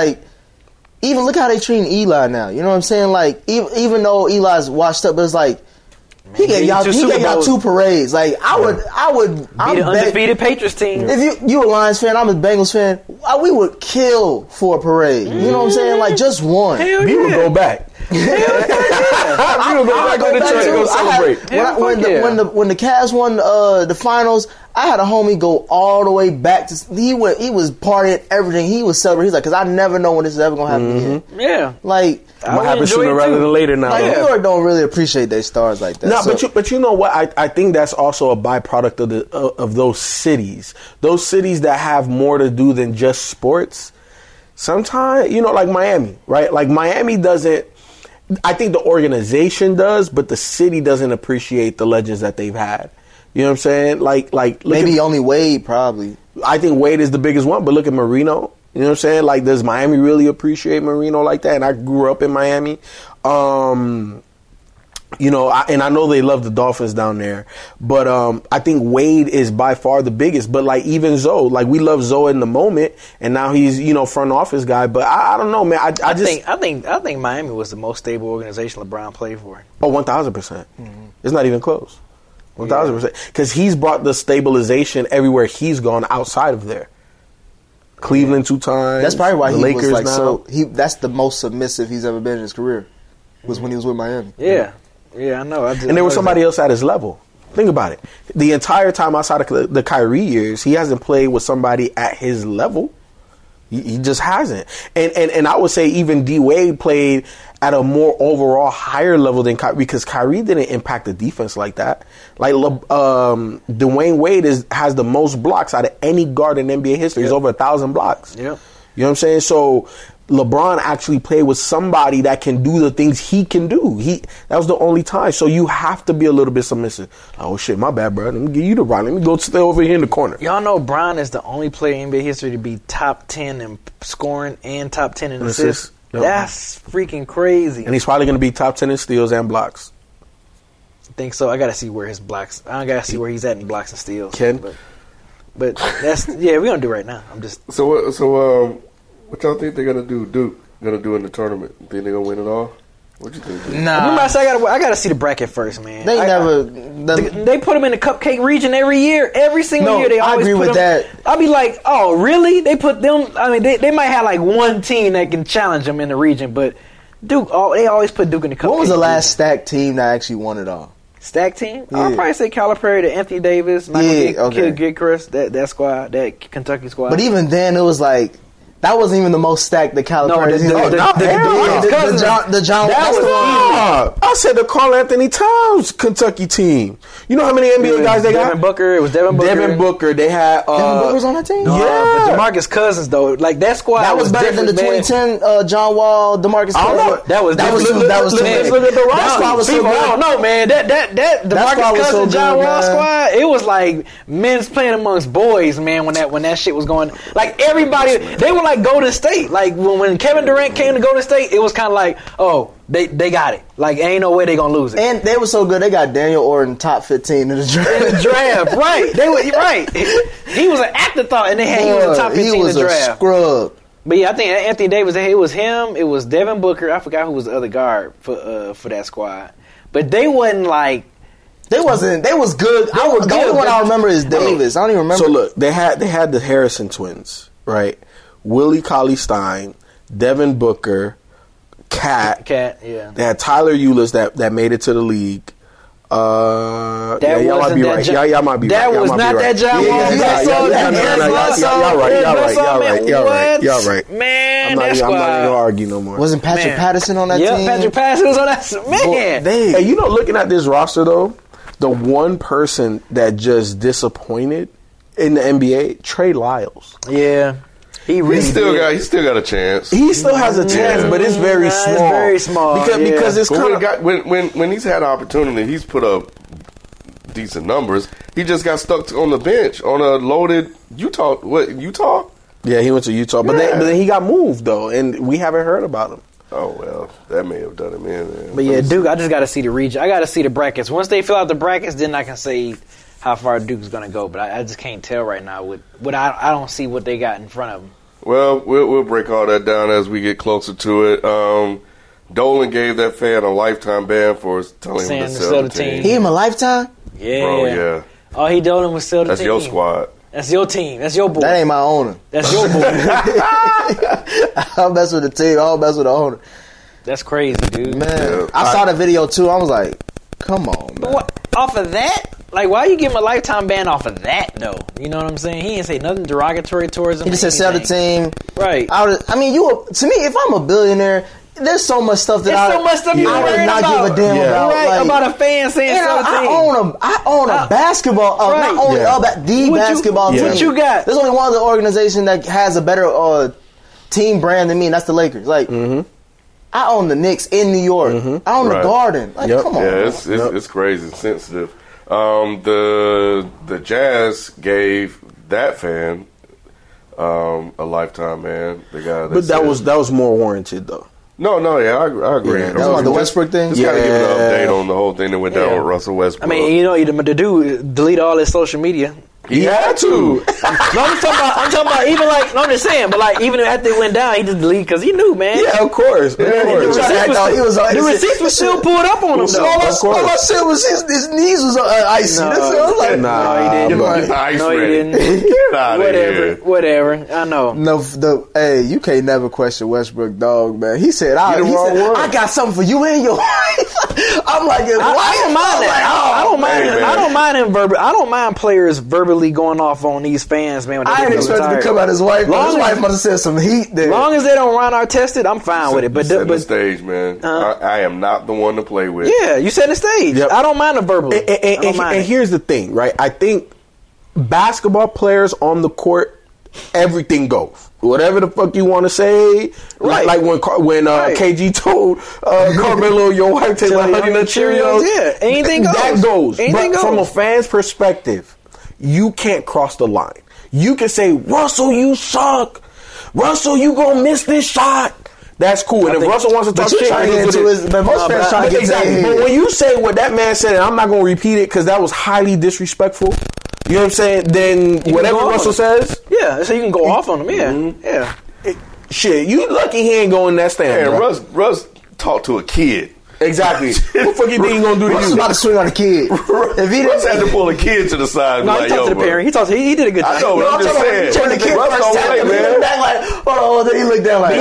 even look how they treat Eli now. You know what I'm saying? Like even though Eli's washed up, but it's like. He gave y'all 2 parades. Like I would beat an undefeated Patriots team. If you a Lions fan, I'm a Bengals fan. We would kill for a parade. You know what I'm saying? Like just one. We would go back. We would go back to the church and go celebrate. When the Cavs won the finals, I had a homie go all the way back to. He was partying everything. He was celebrating. He's like, because I never know when this is ever gonna happen again. Yeah, like. Might happen sooner rather than later now. Like, New York don't really appreciate their stars like that. No, but you know what? I think that's also a byproduct of those cities. Those cities that have more to do than just sports. Sometimes, like Miami, right? Like Miami doesn't. I think the organization does, but the city doesn't appreciate the legends that they've had. You know what I'm saying? Like maybe only Wade, probably. I think Wade is the biggest one, but look at Marino. You know what I'm saying? Like, does Miami really appreciate Marino like that? And I grew up in Miami. You know, and I know they love the Dolphins down there, but I think Wade is by far the biggest. But like even Zoe, like we love Zoe in the moment, and now he's front office guy. But I don't know, man. I think Miami was the most stable organization LeBron played for. Oh, 1,000%. It's not even close. 1,000%, because he's brought the stabilization everywhere he's gone outside of there. Cleveland 2 times. That's probably why he Lakers was like now. that's the most submissive he's ever been in his career. Was when he was with Miami. Yeah. Yeah, I know. And there was somebody else at his level. Think about it. The entire time outside of the Kyrie years, he hasn't played with somebody at his level. He just hasn't. And I would say even D Wade played at a more overall higher level than Kyrie, because Kyrie didn't impact the defense like that. Like Dwayne Wade has the most blocks out of any guard in NBA history. He's over 1,000 blocks. Yeah. You know what I'm saying? So LeBron actually played with somebody that can do the things he can do. That was the only time. So you have to be a little bit submissive. Oh shit, my bad, bro. Let me give you the rock. Let me go stay over here in the corner. Y'all know Bron is the only player in NBA history to be top 10 in scoring and top 10 in assists. Yep. That's freaking crazy. And he's probably going to be top 10 in steals and blocks. I think so. I got to see where his blocks. I got to see where he's at in blocks and steals. But that's we're gonna do it right now. I'm just what y'all think they're gonna do? Duke gonna do in the tournament? Think they're gonna win it all? What you think? Duke? Nah, remember I said I gotta see the bracket first, man. They put them in the cupcake region every year, every single year. They always agree put with them, that. I'll be like, oh really? They put them. I mean, they might have like one team that can challenge them in the region, but Duke. They always put Duke in the cupcake. What was the last region. stacked team that actually won it all? Stack team? Yeah. I'll probably say Calipari, to Anthony Davis, Michael Gilchrist, that squad, that Kentucky squad. But even then, it was like that wasn't even the most stacked that Calipari. The John. I said the Karl Anthony Towns Kentucky team. You know how many NBA guys they got? Devin Booker. It was Devin Booker. Devin Booker. They had Devin Booker's on that team. No, but DeMarcus Cousins though, like that squad that was better than the 2010 John Wall, DeMarcus Cousins. That was look at the squad was so good. I don't know, man. That DeMarcus Cousins John Wall squad, it was like men's playing amongst boys, man. When that shit was going, like everybody, they were like Golden State. Like when Kevin Durant came to Golden State, it was kind of like, oh, they got it. Like ain't no way they gonna lose it. And they were so good. They got Daniel Orton top 15 in the draft. Right? They were right. He was an afterthought, and he was a top 15 in the draft. He was a scrub. But yeah, I think Anthony Davis. It was him. It was Devin Booker. I forgot who was the other guard for that squad. But they wasn't like. They was good. The only one I remember is Davis. I don't even remember. So look, they had the Harrison twins, right? Willie Cauley-Stein, Devin Booker, Cat, yeah. They had Tyler Ulis that made it to the league. Y'all might be right. Y'all might be right. That was not that John Wall. Y'all right. Man, I'm not even gonna argue no more. Wasn't Patrick Patterson on that team? Yeah, Patrick Patterson was on that. Man, hey, looking at this roster though, the one person that just disappointed in the NBA, Trey Lyles. Yeah. He still got a chance. He still has a chance, but it's very small. It's very small because it's kind of when he's had opportunity, he's put up decent numbers. He just got stuck on the bench on a loaded Utah. What Utah? Yeah, he went to Utah, but then he got moved though, and we haven't heard about him. Oh well, that may have done him in. Man. But yeah, Duke. I just got to see the region. I got to see the brackets. Once they fill out the brackets, then I can say how far Duke's going to go, but I just can't tell right now. I don't see what they got in front of them. Well, we'll break all that down as we get closer to it. Dolan gave that fan a lifetime ban for telling him to sell the team. He gave him a lifetime? Yeah. Bro, yeah. All he told him was sell the team. That's your squad. That's your team. That's your boy. That ain't my owner. That's your boy. I'll mess with the team. I'll mess with the owner. That's crazy, dude. Man, yeah. I saw the video too. I was like, come on, man. What? Off of that? Like, why you give him a lifetime ban off of that, though? You know what I'm saying? He didn't say nothing derogatory towards him. He just said sell the team. Right. To me, if I'm a billionaire, there's so much stuff that I would not give a damn about. Right, like, about a fan saying sell the team. I own a basketball, not only the basketball team. What you got? There's only one other organization that has a better team brand than me, and that's the Lakers. Like, I own the Knicks in New York. I own the Garden. Like, come on. Yeah, it's crazy, sensitive. The Jazz gave that fan a lifetime ban. But that was more warranted though. No, yeah, I agree. Yeah, that's about the Westbrook thing? Just gotta give an update on the whole thing that went down with Russell Westbrook. I mean, the dude delete all his social media. He had to. No, I'm talking about even like, no, I'm just saying, but like even after it went down, he just deleted because he knew, man. Yeah, of course. The receipts were still pulled up on him, though. All I said was his knees was icy. No, he didn't. No, he didn't. Get out of here. Whatever. I know. No, hey, you can't never question Westbrook, dog, man. He said, I got something for you and your wife. I'm like, I don't mind that. I don't mind him verbally. I don't mind players verbally going off on these fans, man. I didn't expect him to come out his wife. His wife must have said some heat there. As long as they don't run our tested, I'm fine with it. But the stage, man. I am not the one to play with. Yeah, you set the stage. Yep. I don't mind the verbal. And here's the thing, right? I think basketball players on the court, everything goes. Whatever the fuck you want to say, right. like when KG told Carmelo, your wife tastes like Honey Nut Cheerios. Yeah, anything goes. That goes. But from a fan's perspective, you can't cross the line. You can say, Russell, you suck. Russell, you gonna miss this shot. That's cool. And if Russell wants to talk shit, but when you say what that man said, and I'm not gonna repeat it because that was highly disrespectful. You know what I'm saying? Then whatever Russell says, so you can go off on him. Yeah, shit, you lucky he ain't going that stand. Yeah, Russ talked to a kid. Exactly. What the fuck you think he gonna do to you? Russ about to swing on a kid. If he Russ had to pull a kid to the side. No, he talked to the parent. He did a good job. I know, but I'm just saying. The kid Russ don't play, man. Then he looked down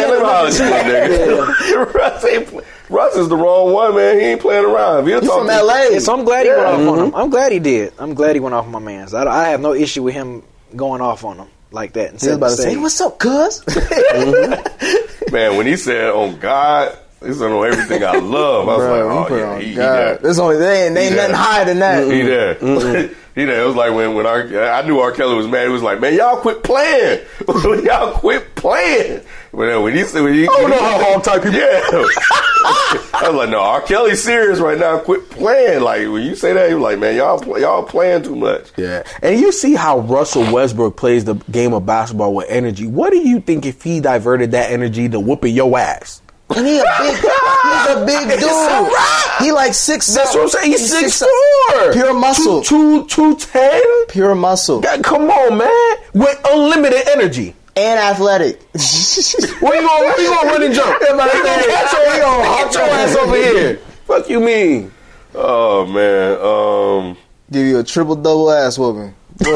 like, Russ is the wrong one, man. He ain't playing around. He's from LA. So I'm glad he went off on him. I'm glad he did. I'm glad he went off on my man. I have no issue with him going off on him like that. He was about to say, "What's up, cuz?" Man, when he said, "On God," he said, "On everything I love." I was like, "Oh yeah, he there." There ain't nothing higher than that. He there. He there. It was like when I knew R. Kelly was mad. He was like, "Man, y'all quit playing. Y'all quit playing." When he said, "I don't know how hog type people." Yeah. I was like, "No, R. Kelly's serious right now. Quit playing." Like when you say that, you're like, "Man, y'all playing too much." Yeah. And you see how Russell Westbrook plays the game of basketball with energy. What do you think if he diverted that energy to whooping your ass? And he's a big dude. He like 6'7". That's what I'm saying. He's 6'4". Pure muscle. 210. Pure muscle. God, come on, man. With unlimited energy. And athletic. Where you gonna run and jump? He gonna hot your ass over here. Fuck you mean? Oh man. Give you a triple-double ass whooping.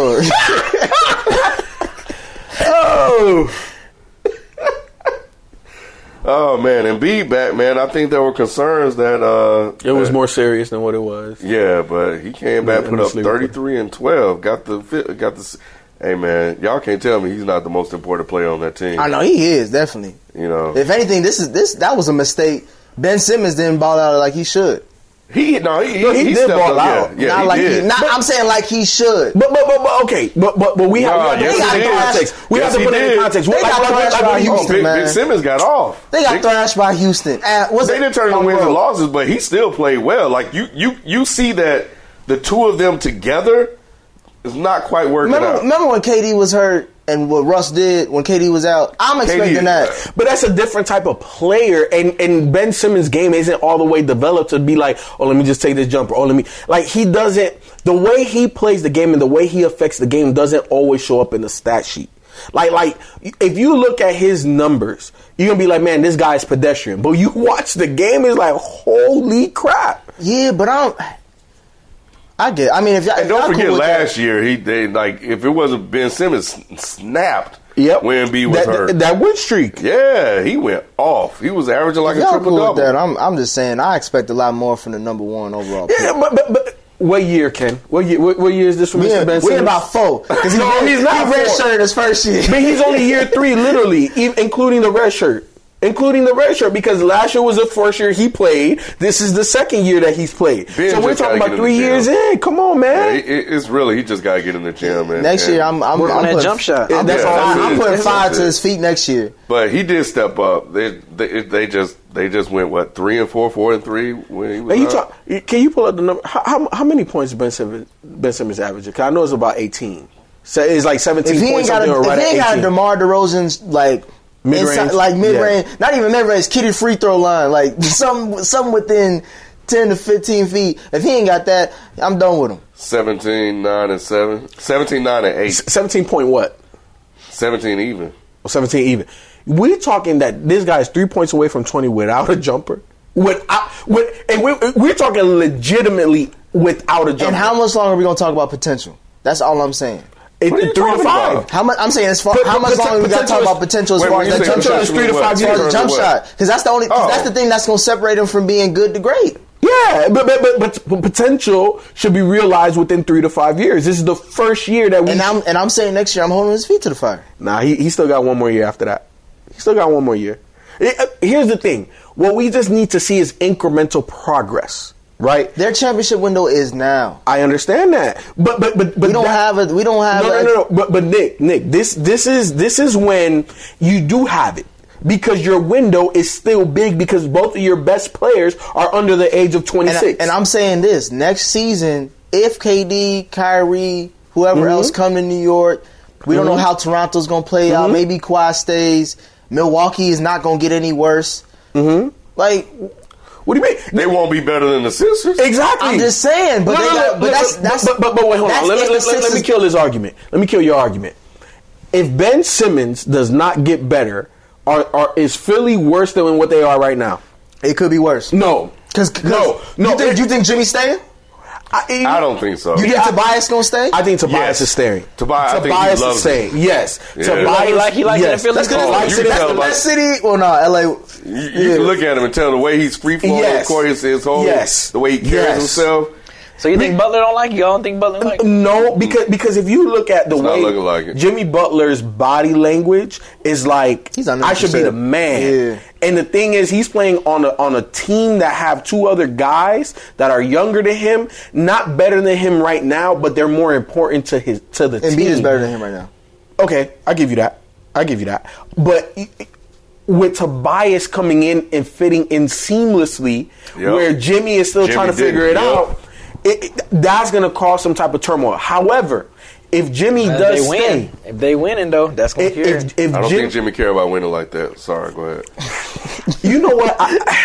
Oh man, Embiid back, man. I think there were concerns that it was more serious than what it was. Yeah, but he came back, put up 33 and 12. Got the. Hey man, y'all can't tell me he's not the most important player on that team. I know he is, definitely. You know, if anything, that was a mistake. Ben Simmons didn't ball out like he should. He did ball out. Yeah, I'm saying like he should. But okay. But we have to put it in context. We have to put it in context. They got thrashed by Houston, man. Ben Simmons got off. They got thrashed by Houston. They didn't turn the wins and losses, but he still played well. Like you see that the two of them together is not quite working out. Remember when KD was hurt? And what Russ did when KD was out, I'm expecting that. But that's a different type of player, and Ben Simmons' game isn't all the way developed to be like, oh, let me just take this jumper. Oh, he doesn't, the way he plays the game and the way he affects the game doesn't always show up in the stat sheet. Like if you look at his numbers, you're going to be like, man, this guy's pedestrian. But you watch the game, it's like, holy crap. Yeah, but don't forget last year, if it wasn't Ben Simmons snapped when Embiid was hurt. That win streak. Yeah, he went off. He was averaging like a triple-double. That, I'm just saying, I expect a lot more from the number one overall player. Yeah, but what year, Ken? What year is this from Mr. Ben Simmons? We're about 4. Because he's not redshirted his first year. But he's only year 3, literally, including the red shirt. Including the red shirt, because last year was the first year he played. This is the second year that he's played. So we're talking about 3 years in. Come on, man. Yeah, it's really, he just got to get in the gym. Next year, I'm putting jump shot. I'm putting fire to his feet next year. But he did step up. They just went 3-4, 4-3 when he was out. Can you pull up the number? How many points Ben Simmons averaging? Because I know it's about 18. So it's like 17 points. If he ain't got DeMar DeRozan's mid-range, not even mid-range, kiddie free throw line, like something within 10 to 15 feet. If he ain't got that, I'm done with him. 17, 9, and 7. 17, 9, and 8. 17 point what? 17 even. 17 even. We're talking that this guy is 3 points away from 20 without a jumper. We're talking legitimately without a jumper. And how much longer are we going to talk about potential? That's all I'm saying. 3 to 5. I'm saying as far how much longer we got to talk about potential as far as that jump shot? Is 3 to 5 years. As jump shot, because that's the only. That's the thing that's going to separate him from being good to great. Yeah, but potential should be realized within 3 to 5 years. This is the first year that we. And I'm saying next year I'm holding his feet to the fire. Nah, he still got 1 more year after that. He still got 1 more year. Here's the thing: what we just need to see is incremental progress. Right, their championship window is now. I understand that, but we don't have it. We don't have no. But Nick, this is when you do have it, because your window is still big because both of your best players are under the age of 26. And I'm saying this next season, if KD, Kyrie, whoever else come to New York, we don't know how Toronto's going to play out. Maybe Kawhi stays. Milwaukee is not going to get any worse. Like. What do you mean? They won't be better than the Sixers. Exactly. I'm just saying, but but wait, hold on. Let me kill this argument. Let me kill your argument. If Ben Simmons does not get better, is Philly worse than what they are right now? It could be worse. No, no. You think Jimmy's staying? I don't think so. You think Tobias gonna stay? I think Tobias is staying. Tobias is staying. Yes. Yeah. Tobias, he likes it in Philly. That's the best city. Well, no, LA. You can look at him and tell the way he's free flowing, the way he carries himself. So you think Butler don't like you? Y'all don't think Butler like you? No, because if you look at the way like Jimmy Butler's body language is like, I should be the man. Yeah. And the thing is, he's playing on a team that have 2 other guys that are younger than him, not better than him right now, but they're more important to the team. Embiid is better than him right now. Okay, I give you that. But with Tobias coming in and fitting in seamlessly, where Jimmy is still trying to figure it out, that's going to cause some type of turmoil. However, if Jimmy does stay, if they winning though, that's going to carry. I don't think Jimmy care about winning like that. Sorry, go ahead. You know what?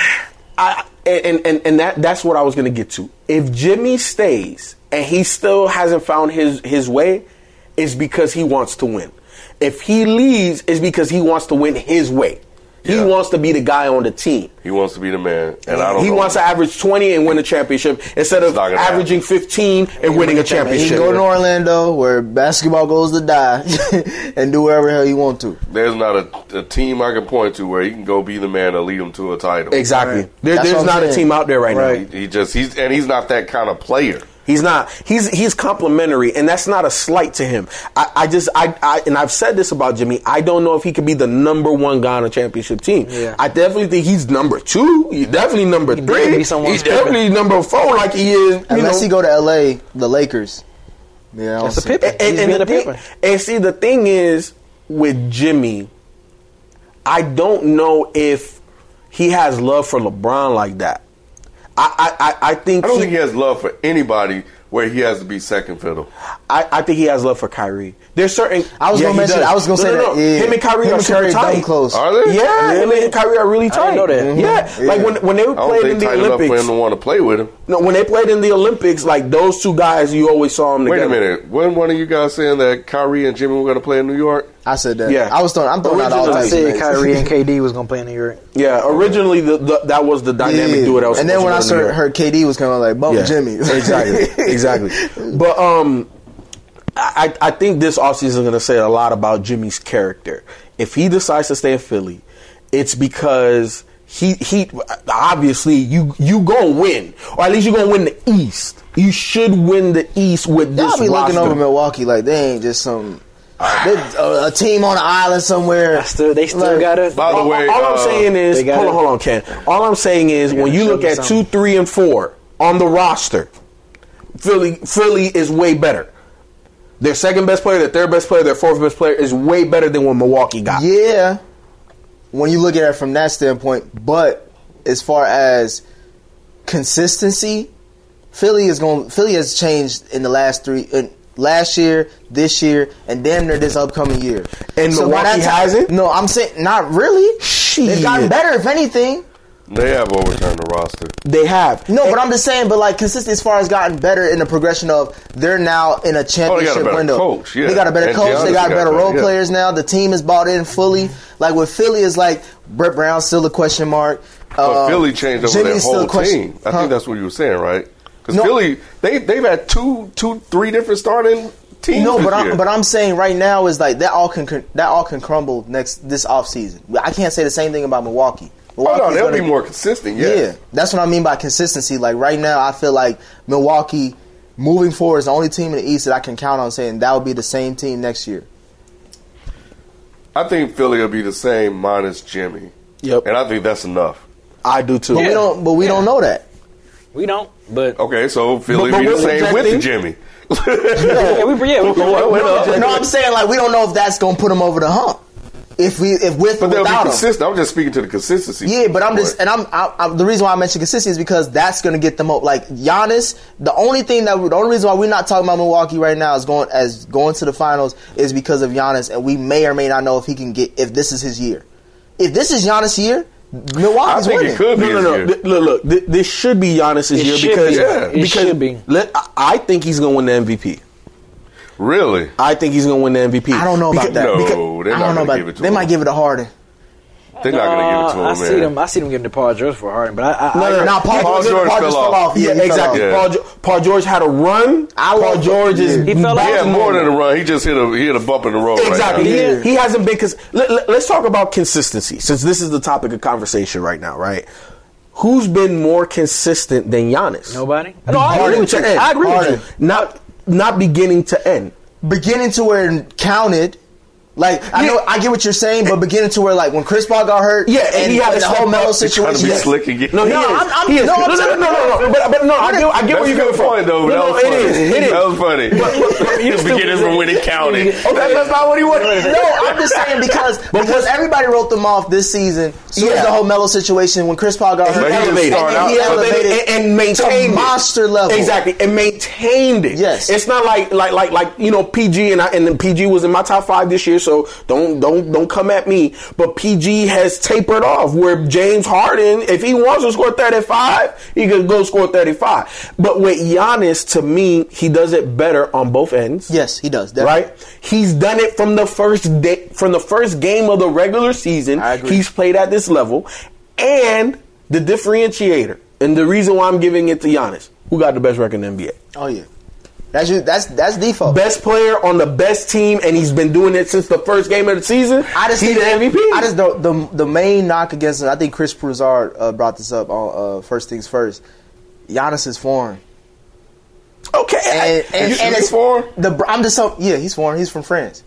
That's what I was going to get to. If Jimmy stays and he still hasn't found his way, it's because he wants to win. If he leaves, it's because he wants to win his way. He wants to be the guy on the team. He wants to be the man. And he wants to average 20 and win a championship instead of averaging 15 and winning a championship. He can go to Orlando where basketball goes to die and do whatever the hell he want to. There's not a team I can point to where he can go be the man to lead him to a title. Exactly. Right. There's not a team out there right now. He's not that kind of player. He's not. He's complimentary, and that's not a slight to him. And I've said this about Jimmy. I don't know if he could be the number 1 guy on a championship team. Yeah. I definitely think he's number 2. He's definitely number 3. He's definitely number 4, like he is. Unless he go to LA, the Lakers. Yeah, that's a Pippen. And see, the thing is with Jimmy, I don't know if he has love for LeBron like that. I don't think he has love for anybody where he has to be second fiddle. I think he has love for Kyrie. There's certain. I was going to say that. Yeah. Him and Kyrie are super tight. Close. Are they? Yeah, him and Kyrie are really tight. I didn't know that. Mm-hmm. Yeah, like when they played in the Olympics. Enough for him to want to play with him. No, when they played in the Olympics, like those 2 guys, you always saw them together. Wait a minute. Wasn't one of you guys saying that Kyrie and Jimmy were going to play in New York? I said that. Yeah, I'm throwing out all types. I said Kyrie and KD was going to play in New York. Yeah, originally that was the dynamic duo that was. And then when I heard KD was kind of like bump Jimmy. Exactly. But I think this offseason is going to say a lot about Jimmy's character. If he decides to stay in Philly, it's because he obviously you gonna win, or at least you gonna win the East. You should win the East with this roster. Y'all be looking over Milwaukee like they ain't just some A team on an island somewhere. They still got it. By the way, all I'm saying is, hold on, Ken. All I'm saying is, when you look at 2, 3, and 4 on the roster, Philly is way better. Their second best player, their third best player, their fourth best player is way better than what Milwaukee got. Yeah, when you look at it from that standpoint, but as far as consistency, Philly has changed in the last 3. Last year, this year, and damn near this upcoming year. And so Milwaukee hasn't? No, I'm saying not really. They've gotten better, if anything. They have overturned the roster. They have. No, but I'm just saying, but like consistent as far as gotten better in the progression of they're now in a championship they got a better window. Coach, yeah. They got a better coach. Giannis They got better role yeah. players now. The team is bought in fully. Like with Philly is like Brett Brown's still a question mark. But Philly changed over Jimmy's their whole question. team. I think that's what you were saying, right? Because Philly, they've had 3 different starting teams. No, this year. but I'm saying right now is like that all can crumble this offseason. I can't say the same thing about Milwaukee. They'll be more consistent. Yes. Yeah, that's what I mean by consistency. Like right now, I feel like Milwaukee moving forward is the only team in the East that I can count on saying that will be the same team next year. I think Philly will be the same minus Jimmy. Yep, and I think that's enough. I do too. But we don't know that. We don't. But okay, so Philly be the same with Jimmy. No, I'm saying like we don't know if that's gonna put them over the hump. But they'll be consistent. I'm just speaking to the consistency. Yeah, but I'm the reason why I mentioned consistency is because that's going to get them up. Like Giannis, the only reason why we're not talking about Milwaukee right now is going to the finals is because of Giannis, and we may or may not know if this is his year. If this is Giannis' year, Milwaukee's winning. I think it could be his year. Look, this should be Giannis' year because I think he's going to win the MVP. Really? I think he's going to win the MVP. I don't know about that. No, they're not going to give it to him. They might give it to Harden. They're not going to give it to him, I see them giving it to Paul George for Harden, but Paul George fell off. Yeah, exactly. Yeah. Paul George had a run. Paul George he fell off. He had more than a run. He just hit a bump in the road. Exactly. Right now. He hasn't been. Let's talk about consistency, since this is the topic of conversation right now, right? Who's been more consistent than Giannis? Nobody. No, I agree with you. I agree with you. Not beginning to end. Beginning to where it counted. Like I get what you're saying, but beginning to where like when Chris Paul got hurt, and he had the whole Melo situation. Slick again. No, he is. No, I get where you're coming from. Though. It is. That was funny. His beginnings from when it counted. Okay, that's not what he wanted. No, I'm just saying because everybody wrote them off this season. So the whole Melo situation when Chris Paul got hurt, he elevated and maintained monster level. Exactly, and maintained it. Yes, it's not like PG and PG was in my top 5 this year. So don't come at me. But PG has tapered off where James Harden, if he wants to score 35, he can go score 35. But with Giannis, to me, he does it better on both ends. Yes, he does. Definitely. Right? He's done it from the first game of the regular season. I agree. He's played at this level. And the differentiator, and the reason why I'm giving it to Giannis, who got the best record in the NBA? Oh, yeah. That's default. Best player on the best team, and he's been doing it since the first game of the season. He's the MVP. I just the main knock against him. I think Chris Broussard brought this up on First Things First. Giannis is foreign. Okay, and it's foreign. He's foreign. He's from France.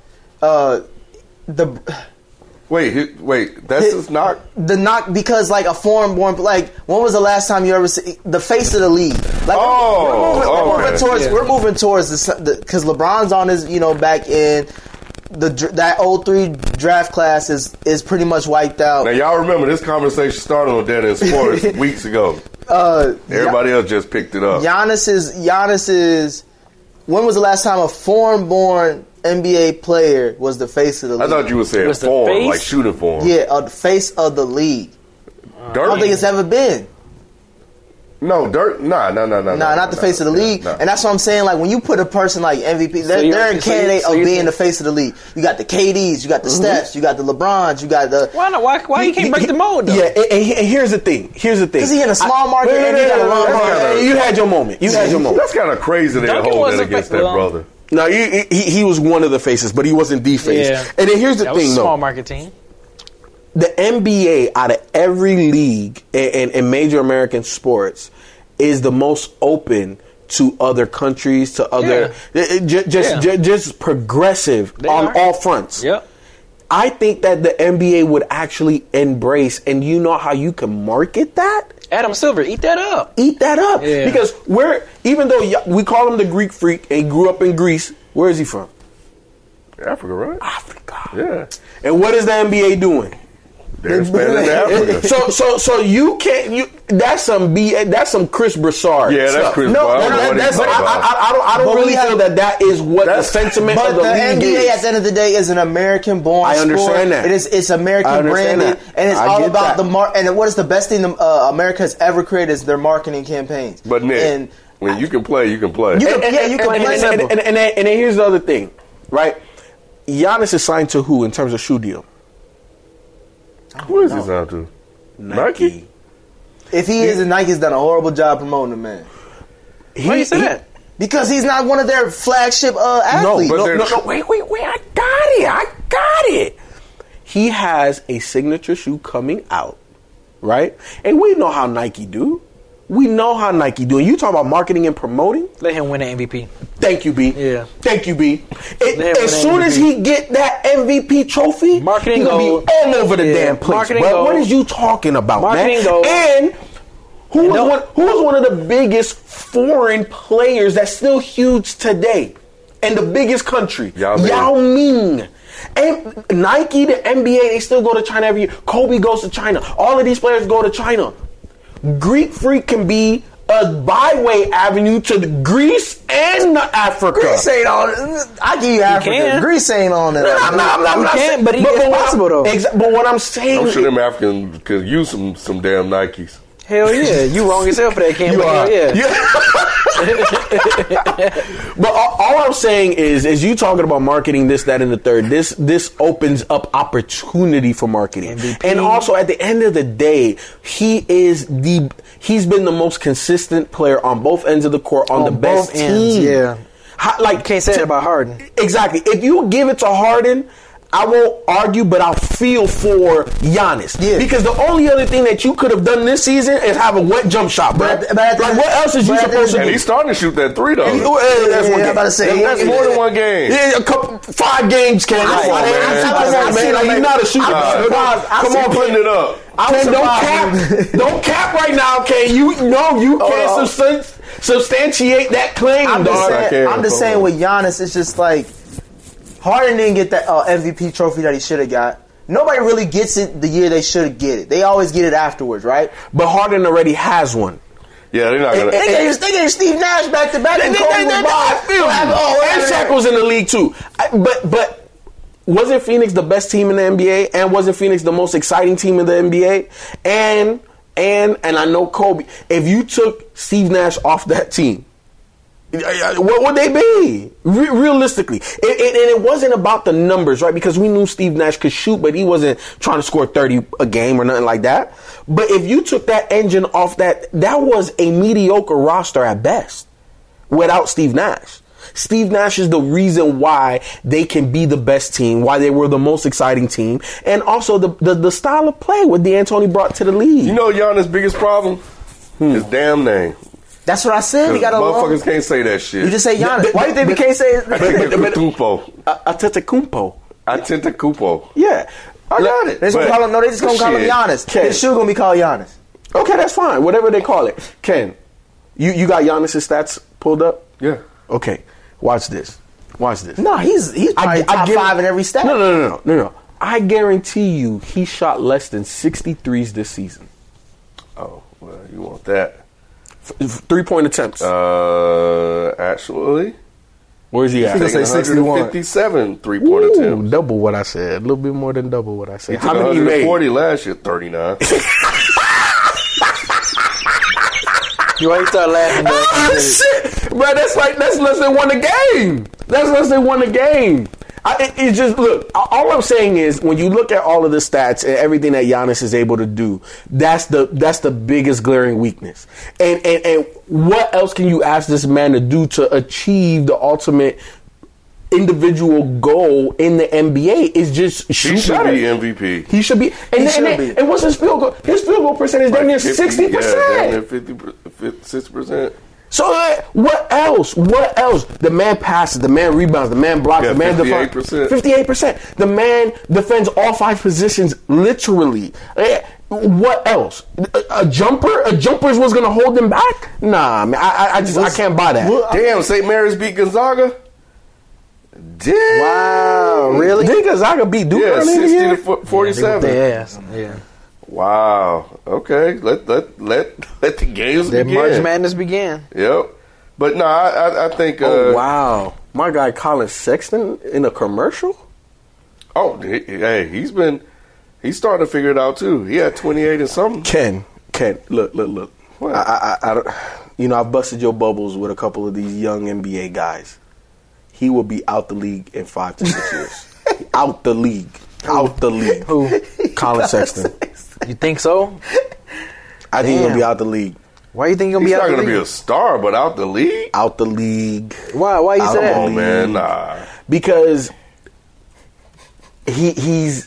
Wait, that's his knock? The knock because like a foreign born, like when was the last time you ever see the face of the league? Like we're moving towards this because LeBron's on his back end. That 03 draft class is pretty much wiped out. Now y'all remember this conversation started on Dead End Sports weeks ago. Everybody else just picked it up. Giannis is. When was the last time a foreign born NBA player was the face of the league? I thought you were saying form, like shooting form. Yeah, the face of the league. I don't think it's ever been. No, Dirk. Nah, not the face of the league. Nah. And that's what I'm saying. Like when you put a person like MVP, they're a candidate of being the face of the league. You got the KDs, you got the Stephs, you got the LeBrons, you got the. Why not? Why you can't break the mold though? Yeah, and here's the thing. Because he in a small market and he got a long market. You had your moment. That's kind of crazy they're holding against that brother. No, he was one of the faces, but he wasn't the face. Yeah. And then here's the thing, though. Small market team. The NBA, out of every league in major American sports, is the most open to other countries, to other just progressive on all fronts. Yep. I think that the NBA would actually embrace, and you know how you can market that? Adam Silver, eat that up. Eat that up. Yeah. Because even though we call him the Greek freak, and he grew up in Greece, where is he from? Africa, right? Africa. Yeah. And what is the NBA doing? They're expanding to Africa. So you can't. That's some Chris Broussard. Yeah, that's stuff. Chris No, Broussard. I don't really feel that is what the sentiment of the league NBA is. at the end of the day is an American-born sport. I understand that. It's American branded, and it's all about the and what is the best thing America has ever created is their marketing campaigns. But Nick, when you can play, you can play. You can play. And then here's the other thing, right? Giannis is signed to who in terms of shoe deal? Who is he signed to? Nike? If he is, Nike's done a horrible job promoting him, man. Why you say that? Because he's not one of their flagship athletes. No, wait, I got it. He has a signature shoe coming out, right? And we know how Nike do. And you talk about marketing and promoting? Let him win an MVP. Thank you, B. Yeah. Thank you, B. As soon as he get that MVP trophy, he's going to be all over the damn place. Bro. What is you talking about, man? And who was one of the biggest foreign players that's still huge today? And the biggest country? Yao Ming. And Nike, the NBA, they still go to China every year. Kobe goes to China. All of these players go to China. Greek Freak can be a byway avenue to Greece and Africa. Greece ain't on it. I give you Africa. Greece ain't on it. I'm not saying, but it's possible though. But what I'm saying, I'm sure them Africans could use some damn Nikes. Hell yeah, you wrong as hell for that, Cam. Hell yeah. But all I'm saying is you talking about marketing this, that, and the third. This opens up opportunity for marketing, MVP. And also at the end of the day, he's been the most consistent player on both ends of the court on the best team. Yeah, you can't say that about Harden. Exactly. If you give it to Harden, I won't argue, but I'll feel for Giannis. Yeah. Because the only other thing that you could have done this season is have a wet jump shot, bro. Like, what else is you supposed to do? And he's starting to shoot that 3, though. That's one game. I'm about to say, that's more than one game. Yeah, 5 games, Ken. Come on, man. Like, you're not a shooter. Come on, putting it up. Ken, don't cap right now, Ken. You can't substantiate that claim, dog. I'm just saying with Giannis, it's just like Harden didn't get that MVP trophy that he should have got. Nobody really gets it the year they should get it. They always get it afterwards, right? But Harden already has one. Yeah, they're not gonna. They gave Steve Nash back to back. And Shaq was in the league too. But wasn't Phoenix the best team in the NBA? And wasn't Phoenix the most exciting team in the NBA? And I know Kobe. If you took Steve Nash off that team, what would they be? Realistically. And it wasn't about the numbers, right? Because we knew Steve Nash could shoot, but he wasn't trying to score 30 a game or nothing like that. But if you took that engine off that was a mediocre roster at best without Steve Nash. Steve Nash is the reason why they can be the best team, why they were the most exciting team, and also the style of play what D'Antoni brought to the league. You know Giannis' biggest problem? His damn name. That's what I said. He got a motherfuckers can't say that shit. You just say Giannis. Why do you think we can't say it? Antetokounmpo. Yeah, I got it. They just call him Giannis. His shoe gonna be called Giannis. Okay, that's fine. Whatever they call it. Ken, you got Giannis' stats pulled up? Yeah. Okay. Watch this. No, he's probably top 5 in every stat. No. I guarantee you he shot less than 63s this season. Oh, well, you want that. 3-point attempts. Actually, where's he at? He's say 157 3-point attempts. Double what I said. A little bit more than double what I said. How many you made? 40 last year. 39. You ain't start laughing. Shit, bro. That's less than one a game. That's less than one a game. It's just, look, all I'm saying is when you look at all of the stats and everything that Giannis is able to do, that's the biggest glaring weakness. And what else can you ask this man to do to achieve the ultimate individual goal in the NBA is just shoot better. He should be MVP. He should be. And what's his field goal? His field goal percentage damn near 60%. Yeah, damn near 60%. So what else? What else? The man passes, the man rebounds, the man blocks, the man defends. 58%. The man defends all 5 positions literally. What else? A jumper? A jumper is what's going to hold them back? Nah, man. I can't buy that. Damn, St. Mary's beat Gonzaga? Damn. Wow, really? Did Gonzaga beat Duke? Yeah, 60-47. Yeah. Wow. Okay. Let the games begin. March Madness began. Yep. But no, I think. Wow. My guy Colin Sexton in a commercial. Oh, hey, he's starting to figure it out too. He had 28 and something. Ken, look. What? I don't. I've busted your bubbles with a couple of these young NBA guys. He will be out the league in 5 to 6 years. Out the league. Who? Colin Sexton. You think so? I think he's gonna be out the league. Why do you think he's gonna be out the league? He's not gonna be a star, but out the league. Out the league. Why you say that? Come on, man. Nah. Because he's.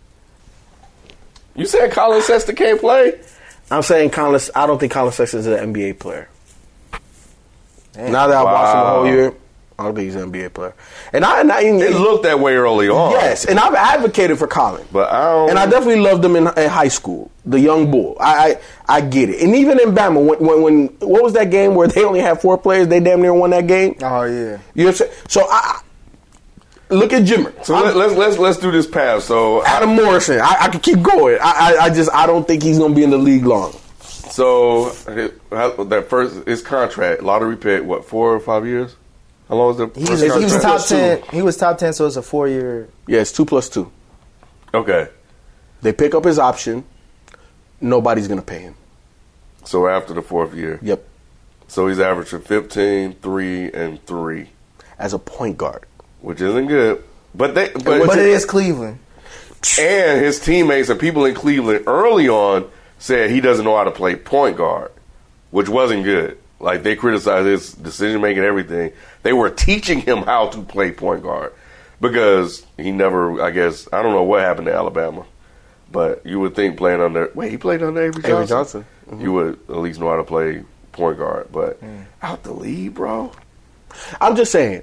You said Colin Sexton can't play? I'm saying I don't think Colin Sexton is an NBA player. Now that I've watched him the whole year, I don't think he's an NBA player. And it looked that way early on. Yes, and I've advocated for Colin. But I definitely loved him in high school, the young bull. I get it. And even in Bama, when what was that game where they only had 4 players, they damn near won that game? Oh, yeah. You know what I'm saying? So look at Jimmer. So let's do this pass. So Adam Morrison, I could keep going. I don't think he's going to be in the league long. So his contract, lottery pick, 4 or 5 years? How long was the first contract? He was top 10. He was top 10, so it's a 4-year. Yeah, it's 2 plus 2. Okay. They pick up his option. Nobody's going to pay him. So after the 4th year? Yep. So he's averaging 15, 3, and 3. As a point guard. Which isn't good. But it is Cleveland. And his teammates and people in Cleveland early on said he doesn't know how to play point guard, which wasn't good. Like, they criticized his decision-making, everything. They were teaching him how to play point guard because he never, I guess, I don't know what happened to Alabama, but you would think playing under, he played under Avery Johnson? Mm-hmm. You would at least know how to play point guard, but out the league, bro. I'm just saying,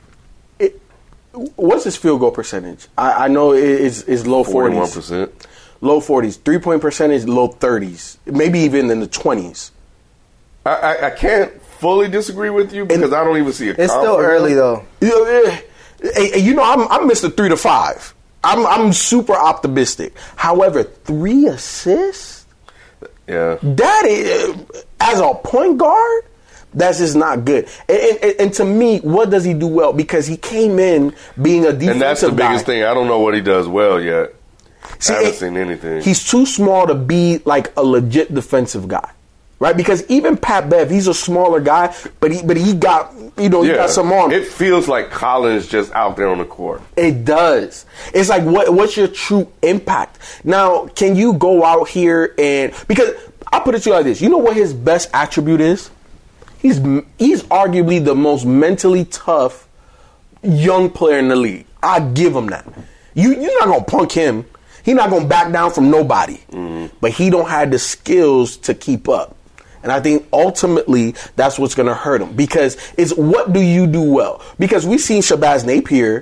what's his field goal percentage? I know it's low 40s. 41%. Low 40s. 3-point percentage, low 30s. Maybe even in the 20s. I can't fully disagree with you because I don't even see It's still early though. I'm Mr. 3 to 5. I'm super optimistic. However, 3 assists. Yeah. That is, as a point guard, that's just not good. And to me, what does he do well? Because he came in being a defensive guy. And that's the biggest thing. I don't know what he does well yet. I haven't seen anything. He's too small to be like a legit defensive guy. Right, because even Pat Bev, he's a smaller guy, but he got he got some arm. It feels like Collins just out there on the court. It does. It's like what's your true impact? Now, can you go out here and because I'll put it to you like this: you know what his best attribute is? He's arguably the most mentally tough young player in the league. I give him that. You're not gonna punk him. He's not gonna back down from nobody. Mm-hmm. But he don't have the skills to keep up. And I think ultimately that's what's going to hurt him because it's what do you do well? Because we've seen Shabazz Napier,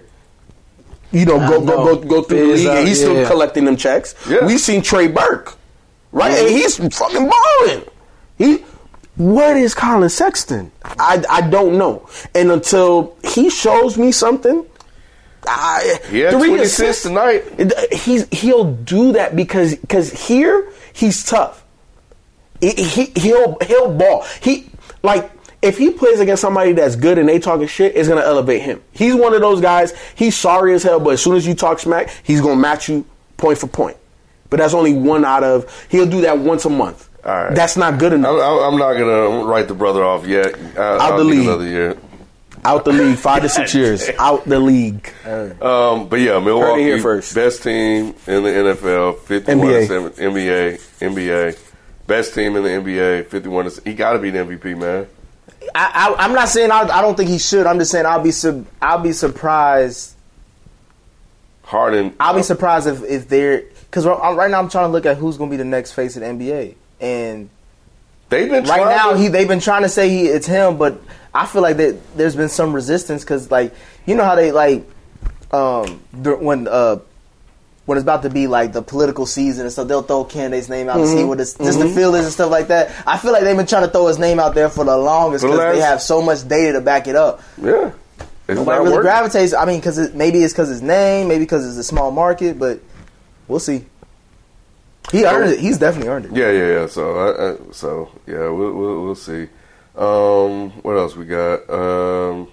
go through the league and he's still collecting them checks. Yeah. We've seen Trey Burke, right? And he's fucking balling. What is Colin Sexton? I don't know. And until he shows me something, he had 26 tonight. He'll do that because here he's tough. He'll ball. If he plays against somebody that's good and they talking shit, it's gonna elevate him. He's one of those guys. He's sorry as hell, but as soon as you talk smack, he's gonna match you point for point. But that's only one out of. He'll do that once a month. All right. That's not good enough. I'm not gonna write the brother off yet. Out the league. Another year. Out the league. 5 to 6 years. Out the league. But yeah, Milwaukee here first. Best team in the NFL. 51-7 NBA. Best team in the NBA, 51. He got to be the MVP, man. I'm not saying I don't think he should. I'm just saying I'll be surprised. Harden. I'll be surprised if they're because right now I'm trying to look at who's going to be the next face of the NBA, and They've been right now. They've been trying to say it's him, but I feel like there's been some resistance because, like, you know how they like when it's about to be like the political season and stuff, they'll throw candidate's name out to see what just the feel is and stuff like that. I feel like they've been trying to throw his name out there for the longest because they have so much data to back it up. Yeah, nobody really gravitates. I mean, maybe it's because his name, maybe because it's a small market, but we'll see. He earned it. He's definitely earned it. Yeah. So we'll see. What else we got?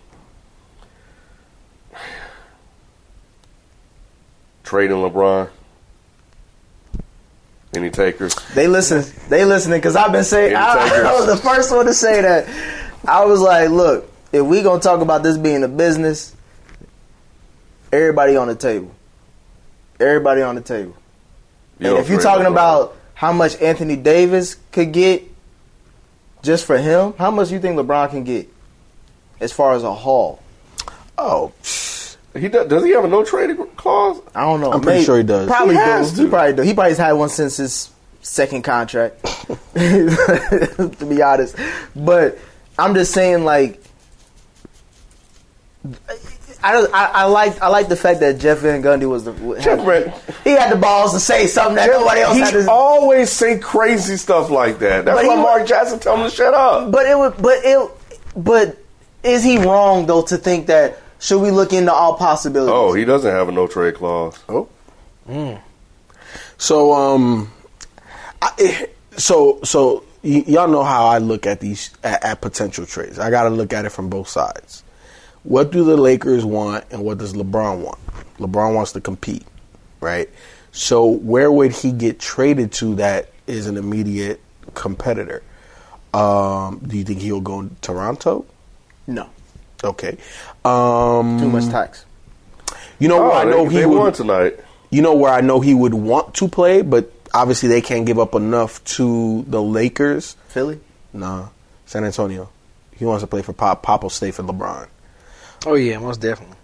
Trading LeBron. Any takers? They listening because I've been saying I was the first one to say that. I was like, look, if we gonna talk about this being a business, everybody on the table. Everybody on the table. And if you're talking about how much Anthony Davis could get just for him, how much do you think LeBron can get as far as a haul? Oh, does he have a no trading clause? I don't know. I'm pretty sure he does. Probably does. He probably does. He probably has had one since his second contract, to be honest. But I'm just saying, like, I like the fact that Jeff Van Gundy he had the balls to say something that nobody else had to. He always say crazy stuff like that. That's why Mark Jackson tell him to shut up. But is he wrong though to think that? Should we look into all possibilities? Oh, he doesn't have a no trade clause. Oh. So y'all know how I look at these at potential trades. I got to look at it from both sides. What do the Lakers want, and what does LeBron want? LeBron wants to compete, right? So where would he get traded to that is an immediate competitor? Do you think he'll go to Toronto? No. Okay. Too much tax. You know where I know he would won tonight. You know where I know he would want to play, but obviously they can't give up enough to the Lakers. Philly? Nah, San Antonio. He wants to play for Pop will stay for LeBron. Oh yeah, most definitely.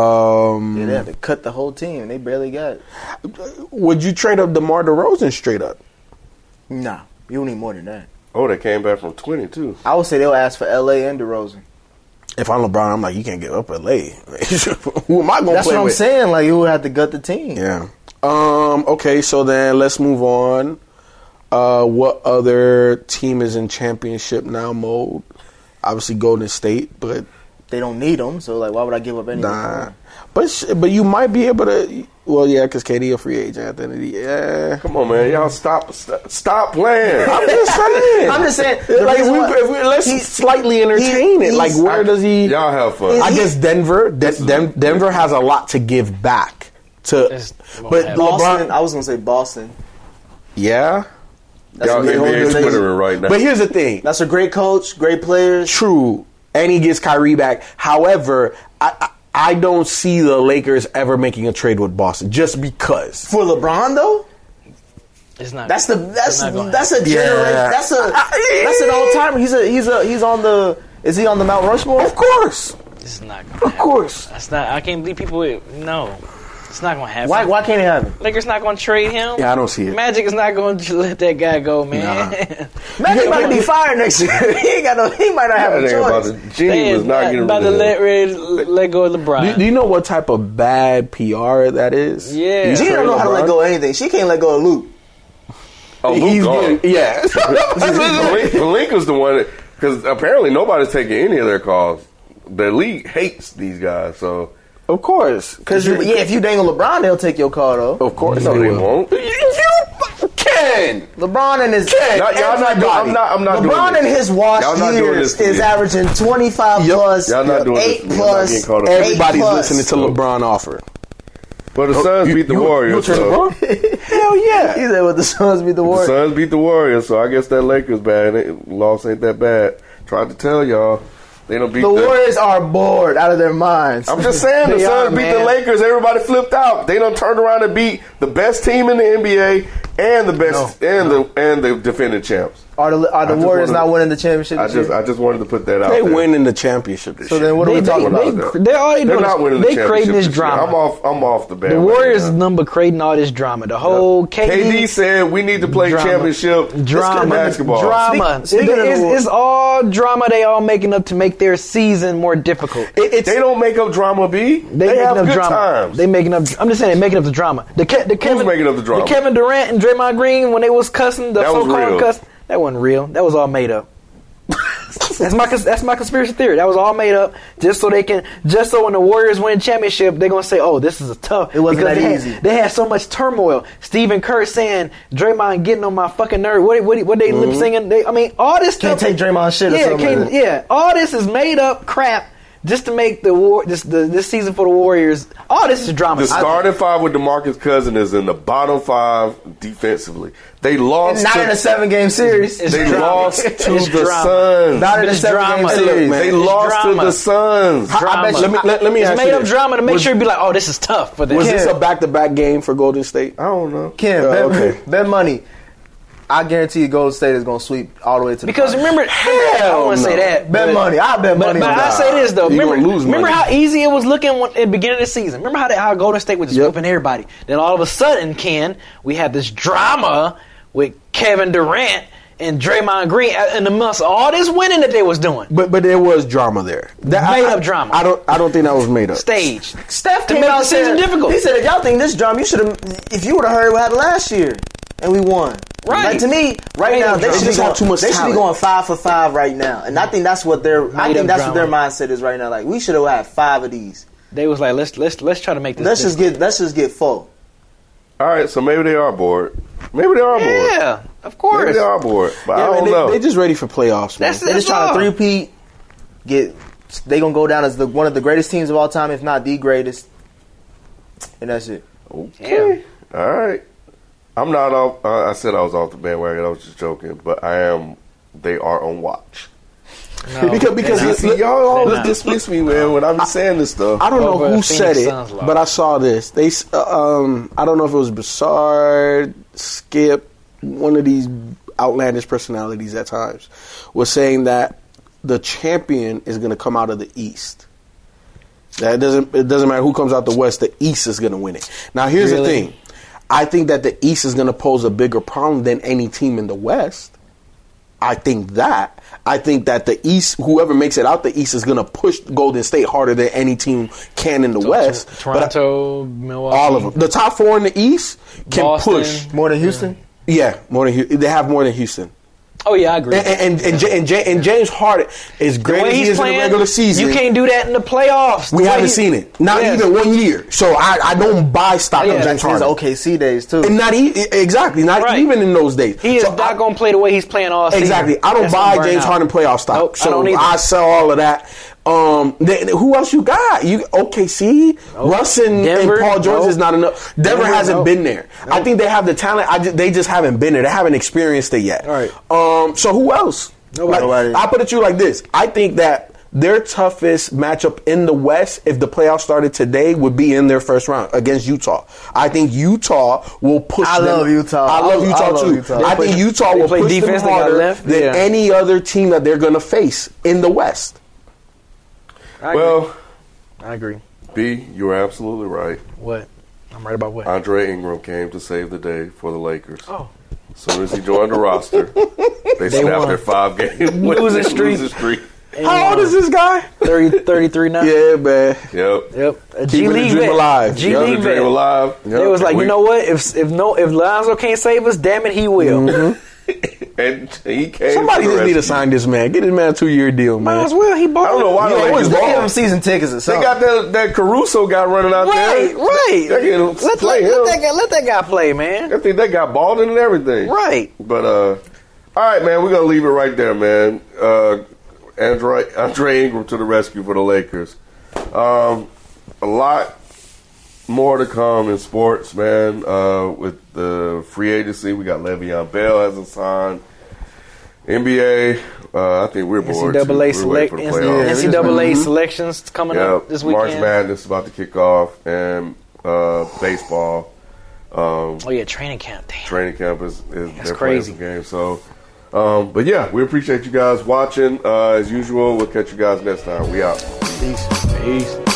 They had to cut the whole team. They barely got it. Would you trade up DeMar DeRozan straight up? Nah, you need more than that. Oh, they came back from 20 too. I would say they'll ask for LA and DeRozan. If I'm LeBron, I'm like, you can't give up LA. Who am I going to play with? That's what I'm saying. Like, you would have to gut the team. Yeah. Okay, so then let's move on. What other team is in championship now mode? Obviously Golden State, but they don't need them. So, like, why would I give up anything? Nah. But you might be able to. Well, yeah, because KD a free agent at the end of the year. Come on, man, y'all stop playing. I'm just saying. Let's slightly entertain it. Like, where does he? Y'all have fun. I guess Denver. Denver has a lot to give back to. But Boston. LeBron, I was gonna say Boston. Yeah. Y'all NBA Twittering right now. But here's the thing. That's a great coach, great players. True. And he gets Kyrie back. However, I don't see the Lakers ever making a trade with Boston just because. For LeBron though? It's not. That's a generation. That's an all timer. He's on the. Is he on the Mount Rushmore? Of course. It's not gonna happen. Of course. That's not. I can't believe people. No. It's not gonna happen. Why can't it happen? Lakers not gonna trade him. Yeah, I don't see it. Magic is not gonna let that guy go, man. Nah. Magic about to be fired next year. He might not have a choice. Genie was not getting about to let go of LeBron. Do you know what type of bad PR that is? Yeah. She don't know how to let go of anything. She can't let go of Luke. Oh, Luke's gone. Yeah. Pelinka's the one because apparently nobody's taking any of their calls. The league hates these guys, so. Of course. Because, if you dangle LeBron, they'll take your call, though. Of course. No, they won't. You can. LeBron and his... I'm not doing LeBron and his wash years is averaging 25 plus, y'all not doing 8 this plus. Everybody's listening to LeBron offer. But the Suns beat the Warriors. Hell yeah. He said, the Suns beat the Warriors. The Suns beat the Warriors, so I guess that Lakers bad. Loss ain't that bad. Tried to tell y'all. They don't beat the Warriors are bored out of their minds. I'm just saying, the Suns beat the Lakers. Everybody flipped out. They done turned around and beat the best team in the NBA and the best and the defending champs. Are the Warriors not winning the championship? I just wanted to put that out. They there. winning the championship this year. Then what are we talking about? They're not winning the championship. creating this year. drama. I'm off the band. The Warriors number creating all this drama. The whole KD said we need to play championship basketball. Drama. It's all drama. They all making up to make their season more difficult. They don't make up drama, B. They have good times. They making up. I'm just saying they're making up the drama. Who's making up the drama? The Kevin Durant and Draymond Green when they was cussing the so-called cuss. That wasn't real. That was all made up. That's my conspiracy theory. That was all made up just so when the Warriors win a championship, they're gonna say, "Oh, this is a tough." It wasn't that easy. They had so much turmoil. Stephen Kerr saying Draymond getting on my fucking nerve. What they lip singing? All this can't stuff. Take Draymond shit. All this is made up crap. Just to make this season for the Warriors, all this is drama. The starting five with DeMarcus Cousins is in the bottom five defensively. They lost not in a 7-game series. They lost to the Suns. Not in a 7-game series. They lost to the Suns. Let me ask you. It's made up drama to make sure you be like, oh, this is tough for them. Was this a back-to-back game for Golden State? I don't know. Bet money. I guarantee you Golden State is going to sweep all the way to the because finals. remember, I don't want to say that. Bet money. I bet money. But I say this, though. Remember how easy it was looking at the beginning of the season? Remember how Golden State was just whooping everybody? Then all of a sudden, we had this drama with Kevin Durant and Draymond Green in the months of all this winning that they was doing. But there was drama there. Made up drama. I don't think that was made up. Staged. Steph to make the season difficult. He said, if y'all think this drama, you should have, if you would have heard what happened last year. And we won. Right. Like, to me, right now, they should be going 5 for 5 right now. And I think that's what their mindset is right now. Like, we should have had 5 of these. They was like, let's try to make this. Let's just get 4. All right, so maybe they are bored. Yeah, of course. Maybe they are bored. But I don't know. They just ready for playoffs, man. They're just trying to three-peat. They gonna go down as one of the greatest teams of all time, if not the greatest. And that's it. Okay. Yeah. All right. I'm not off. I said I was off the bandwagon. I was just joking, but I am. They are on watch. No, because y'all always dismiss me, man, when I be saying this stuff. I don't know who said it, but I saw this. They, I don't know if it was Broussard, Skip, one of these outlandish personalities at times, was saying that the champion is going to come out of the East. That it doesn't matter who comes out the West. The East is going to win it. Now, here's the thing. I think that the East is going to pose a bigger problem than any team in the West. I think that the East, whoever makes it out the East, is going to push Golden State harder than any team can in the West. Toronto, Milwaukee. All of them. The top 4 in the East can Boston. push. More than Houston? Yeah, more than Houston. They have more than Houston. Oh, yeah, I agree. And James Harden, as great as he is in the regular season, you can't do that in the playoffs. We haven't seen it. Not even 1 year. So I don't buy stock on James Harden. His OKC days, too. And not even in those days. He is not going to play the way he's playing all season. Exactly. I don't buy James Harden playoff stock. Nope, so I sell all of that. Who else you got? OKC, Russ and Paul George is not enough. Denver hasn't been there. I think they have the talent. They just haven't been there. They haven't experienced it yet. All right. So who else? Nobody. I put it to you like this. I think that their toughest matchup in the West, if the playoffs started today, would be in their first round against Utah. I think Utah will push them. I love Utah too. I think Utah will push them harder than any other team that they're going to face in the West. I agree. B, you were absolutely right. What? I'm right about what? Andre Ingram came to save the day for the Lakers. Oh. As soon as he joined the roster, they snapped their 5-game losing streak. How old is this guy? 33 now. Yeah, man. Yep. G League dream alive. G League dream alive. Yep. It was like, you know what? If Lonzo can't save us, damn it, he will. Mm-hmm. And he came. Somebody just need to sign this man. Get this man a 2-year deal, man. Might as well. He bought. I don't know why they always give him season tickets or something. They got that Caruso guy running out there. Right. Let that guy play, man. I think that guy balling and everything. Right. But all right, man. We're gonna leave it right there, man. Andre Ingram to the rescue for the Lakers. A lot more to come in sports, man. With the free agency, we got Le'Veon Bell hasn't signed. NBA, I think we're bored. NCAA selections coming up this weekend. March Madness is about to kick off, and baseball. Training camp. Damn. Training camp is That's crazy. Game. So, but yeah, we appreciate you guys watching. As usual, we'll catch you guys next time. We out. Peace.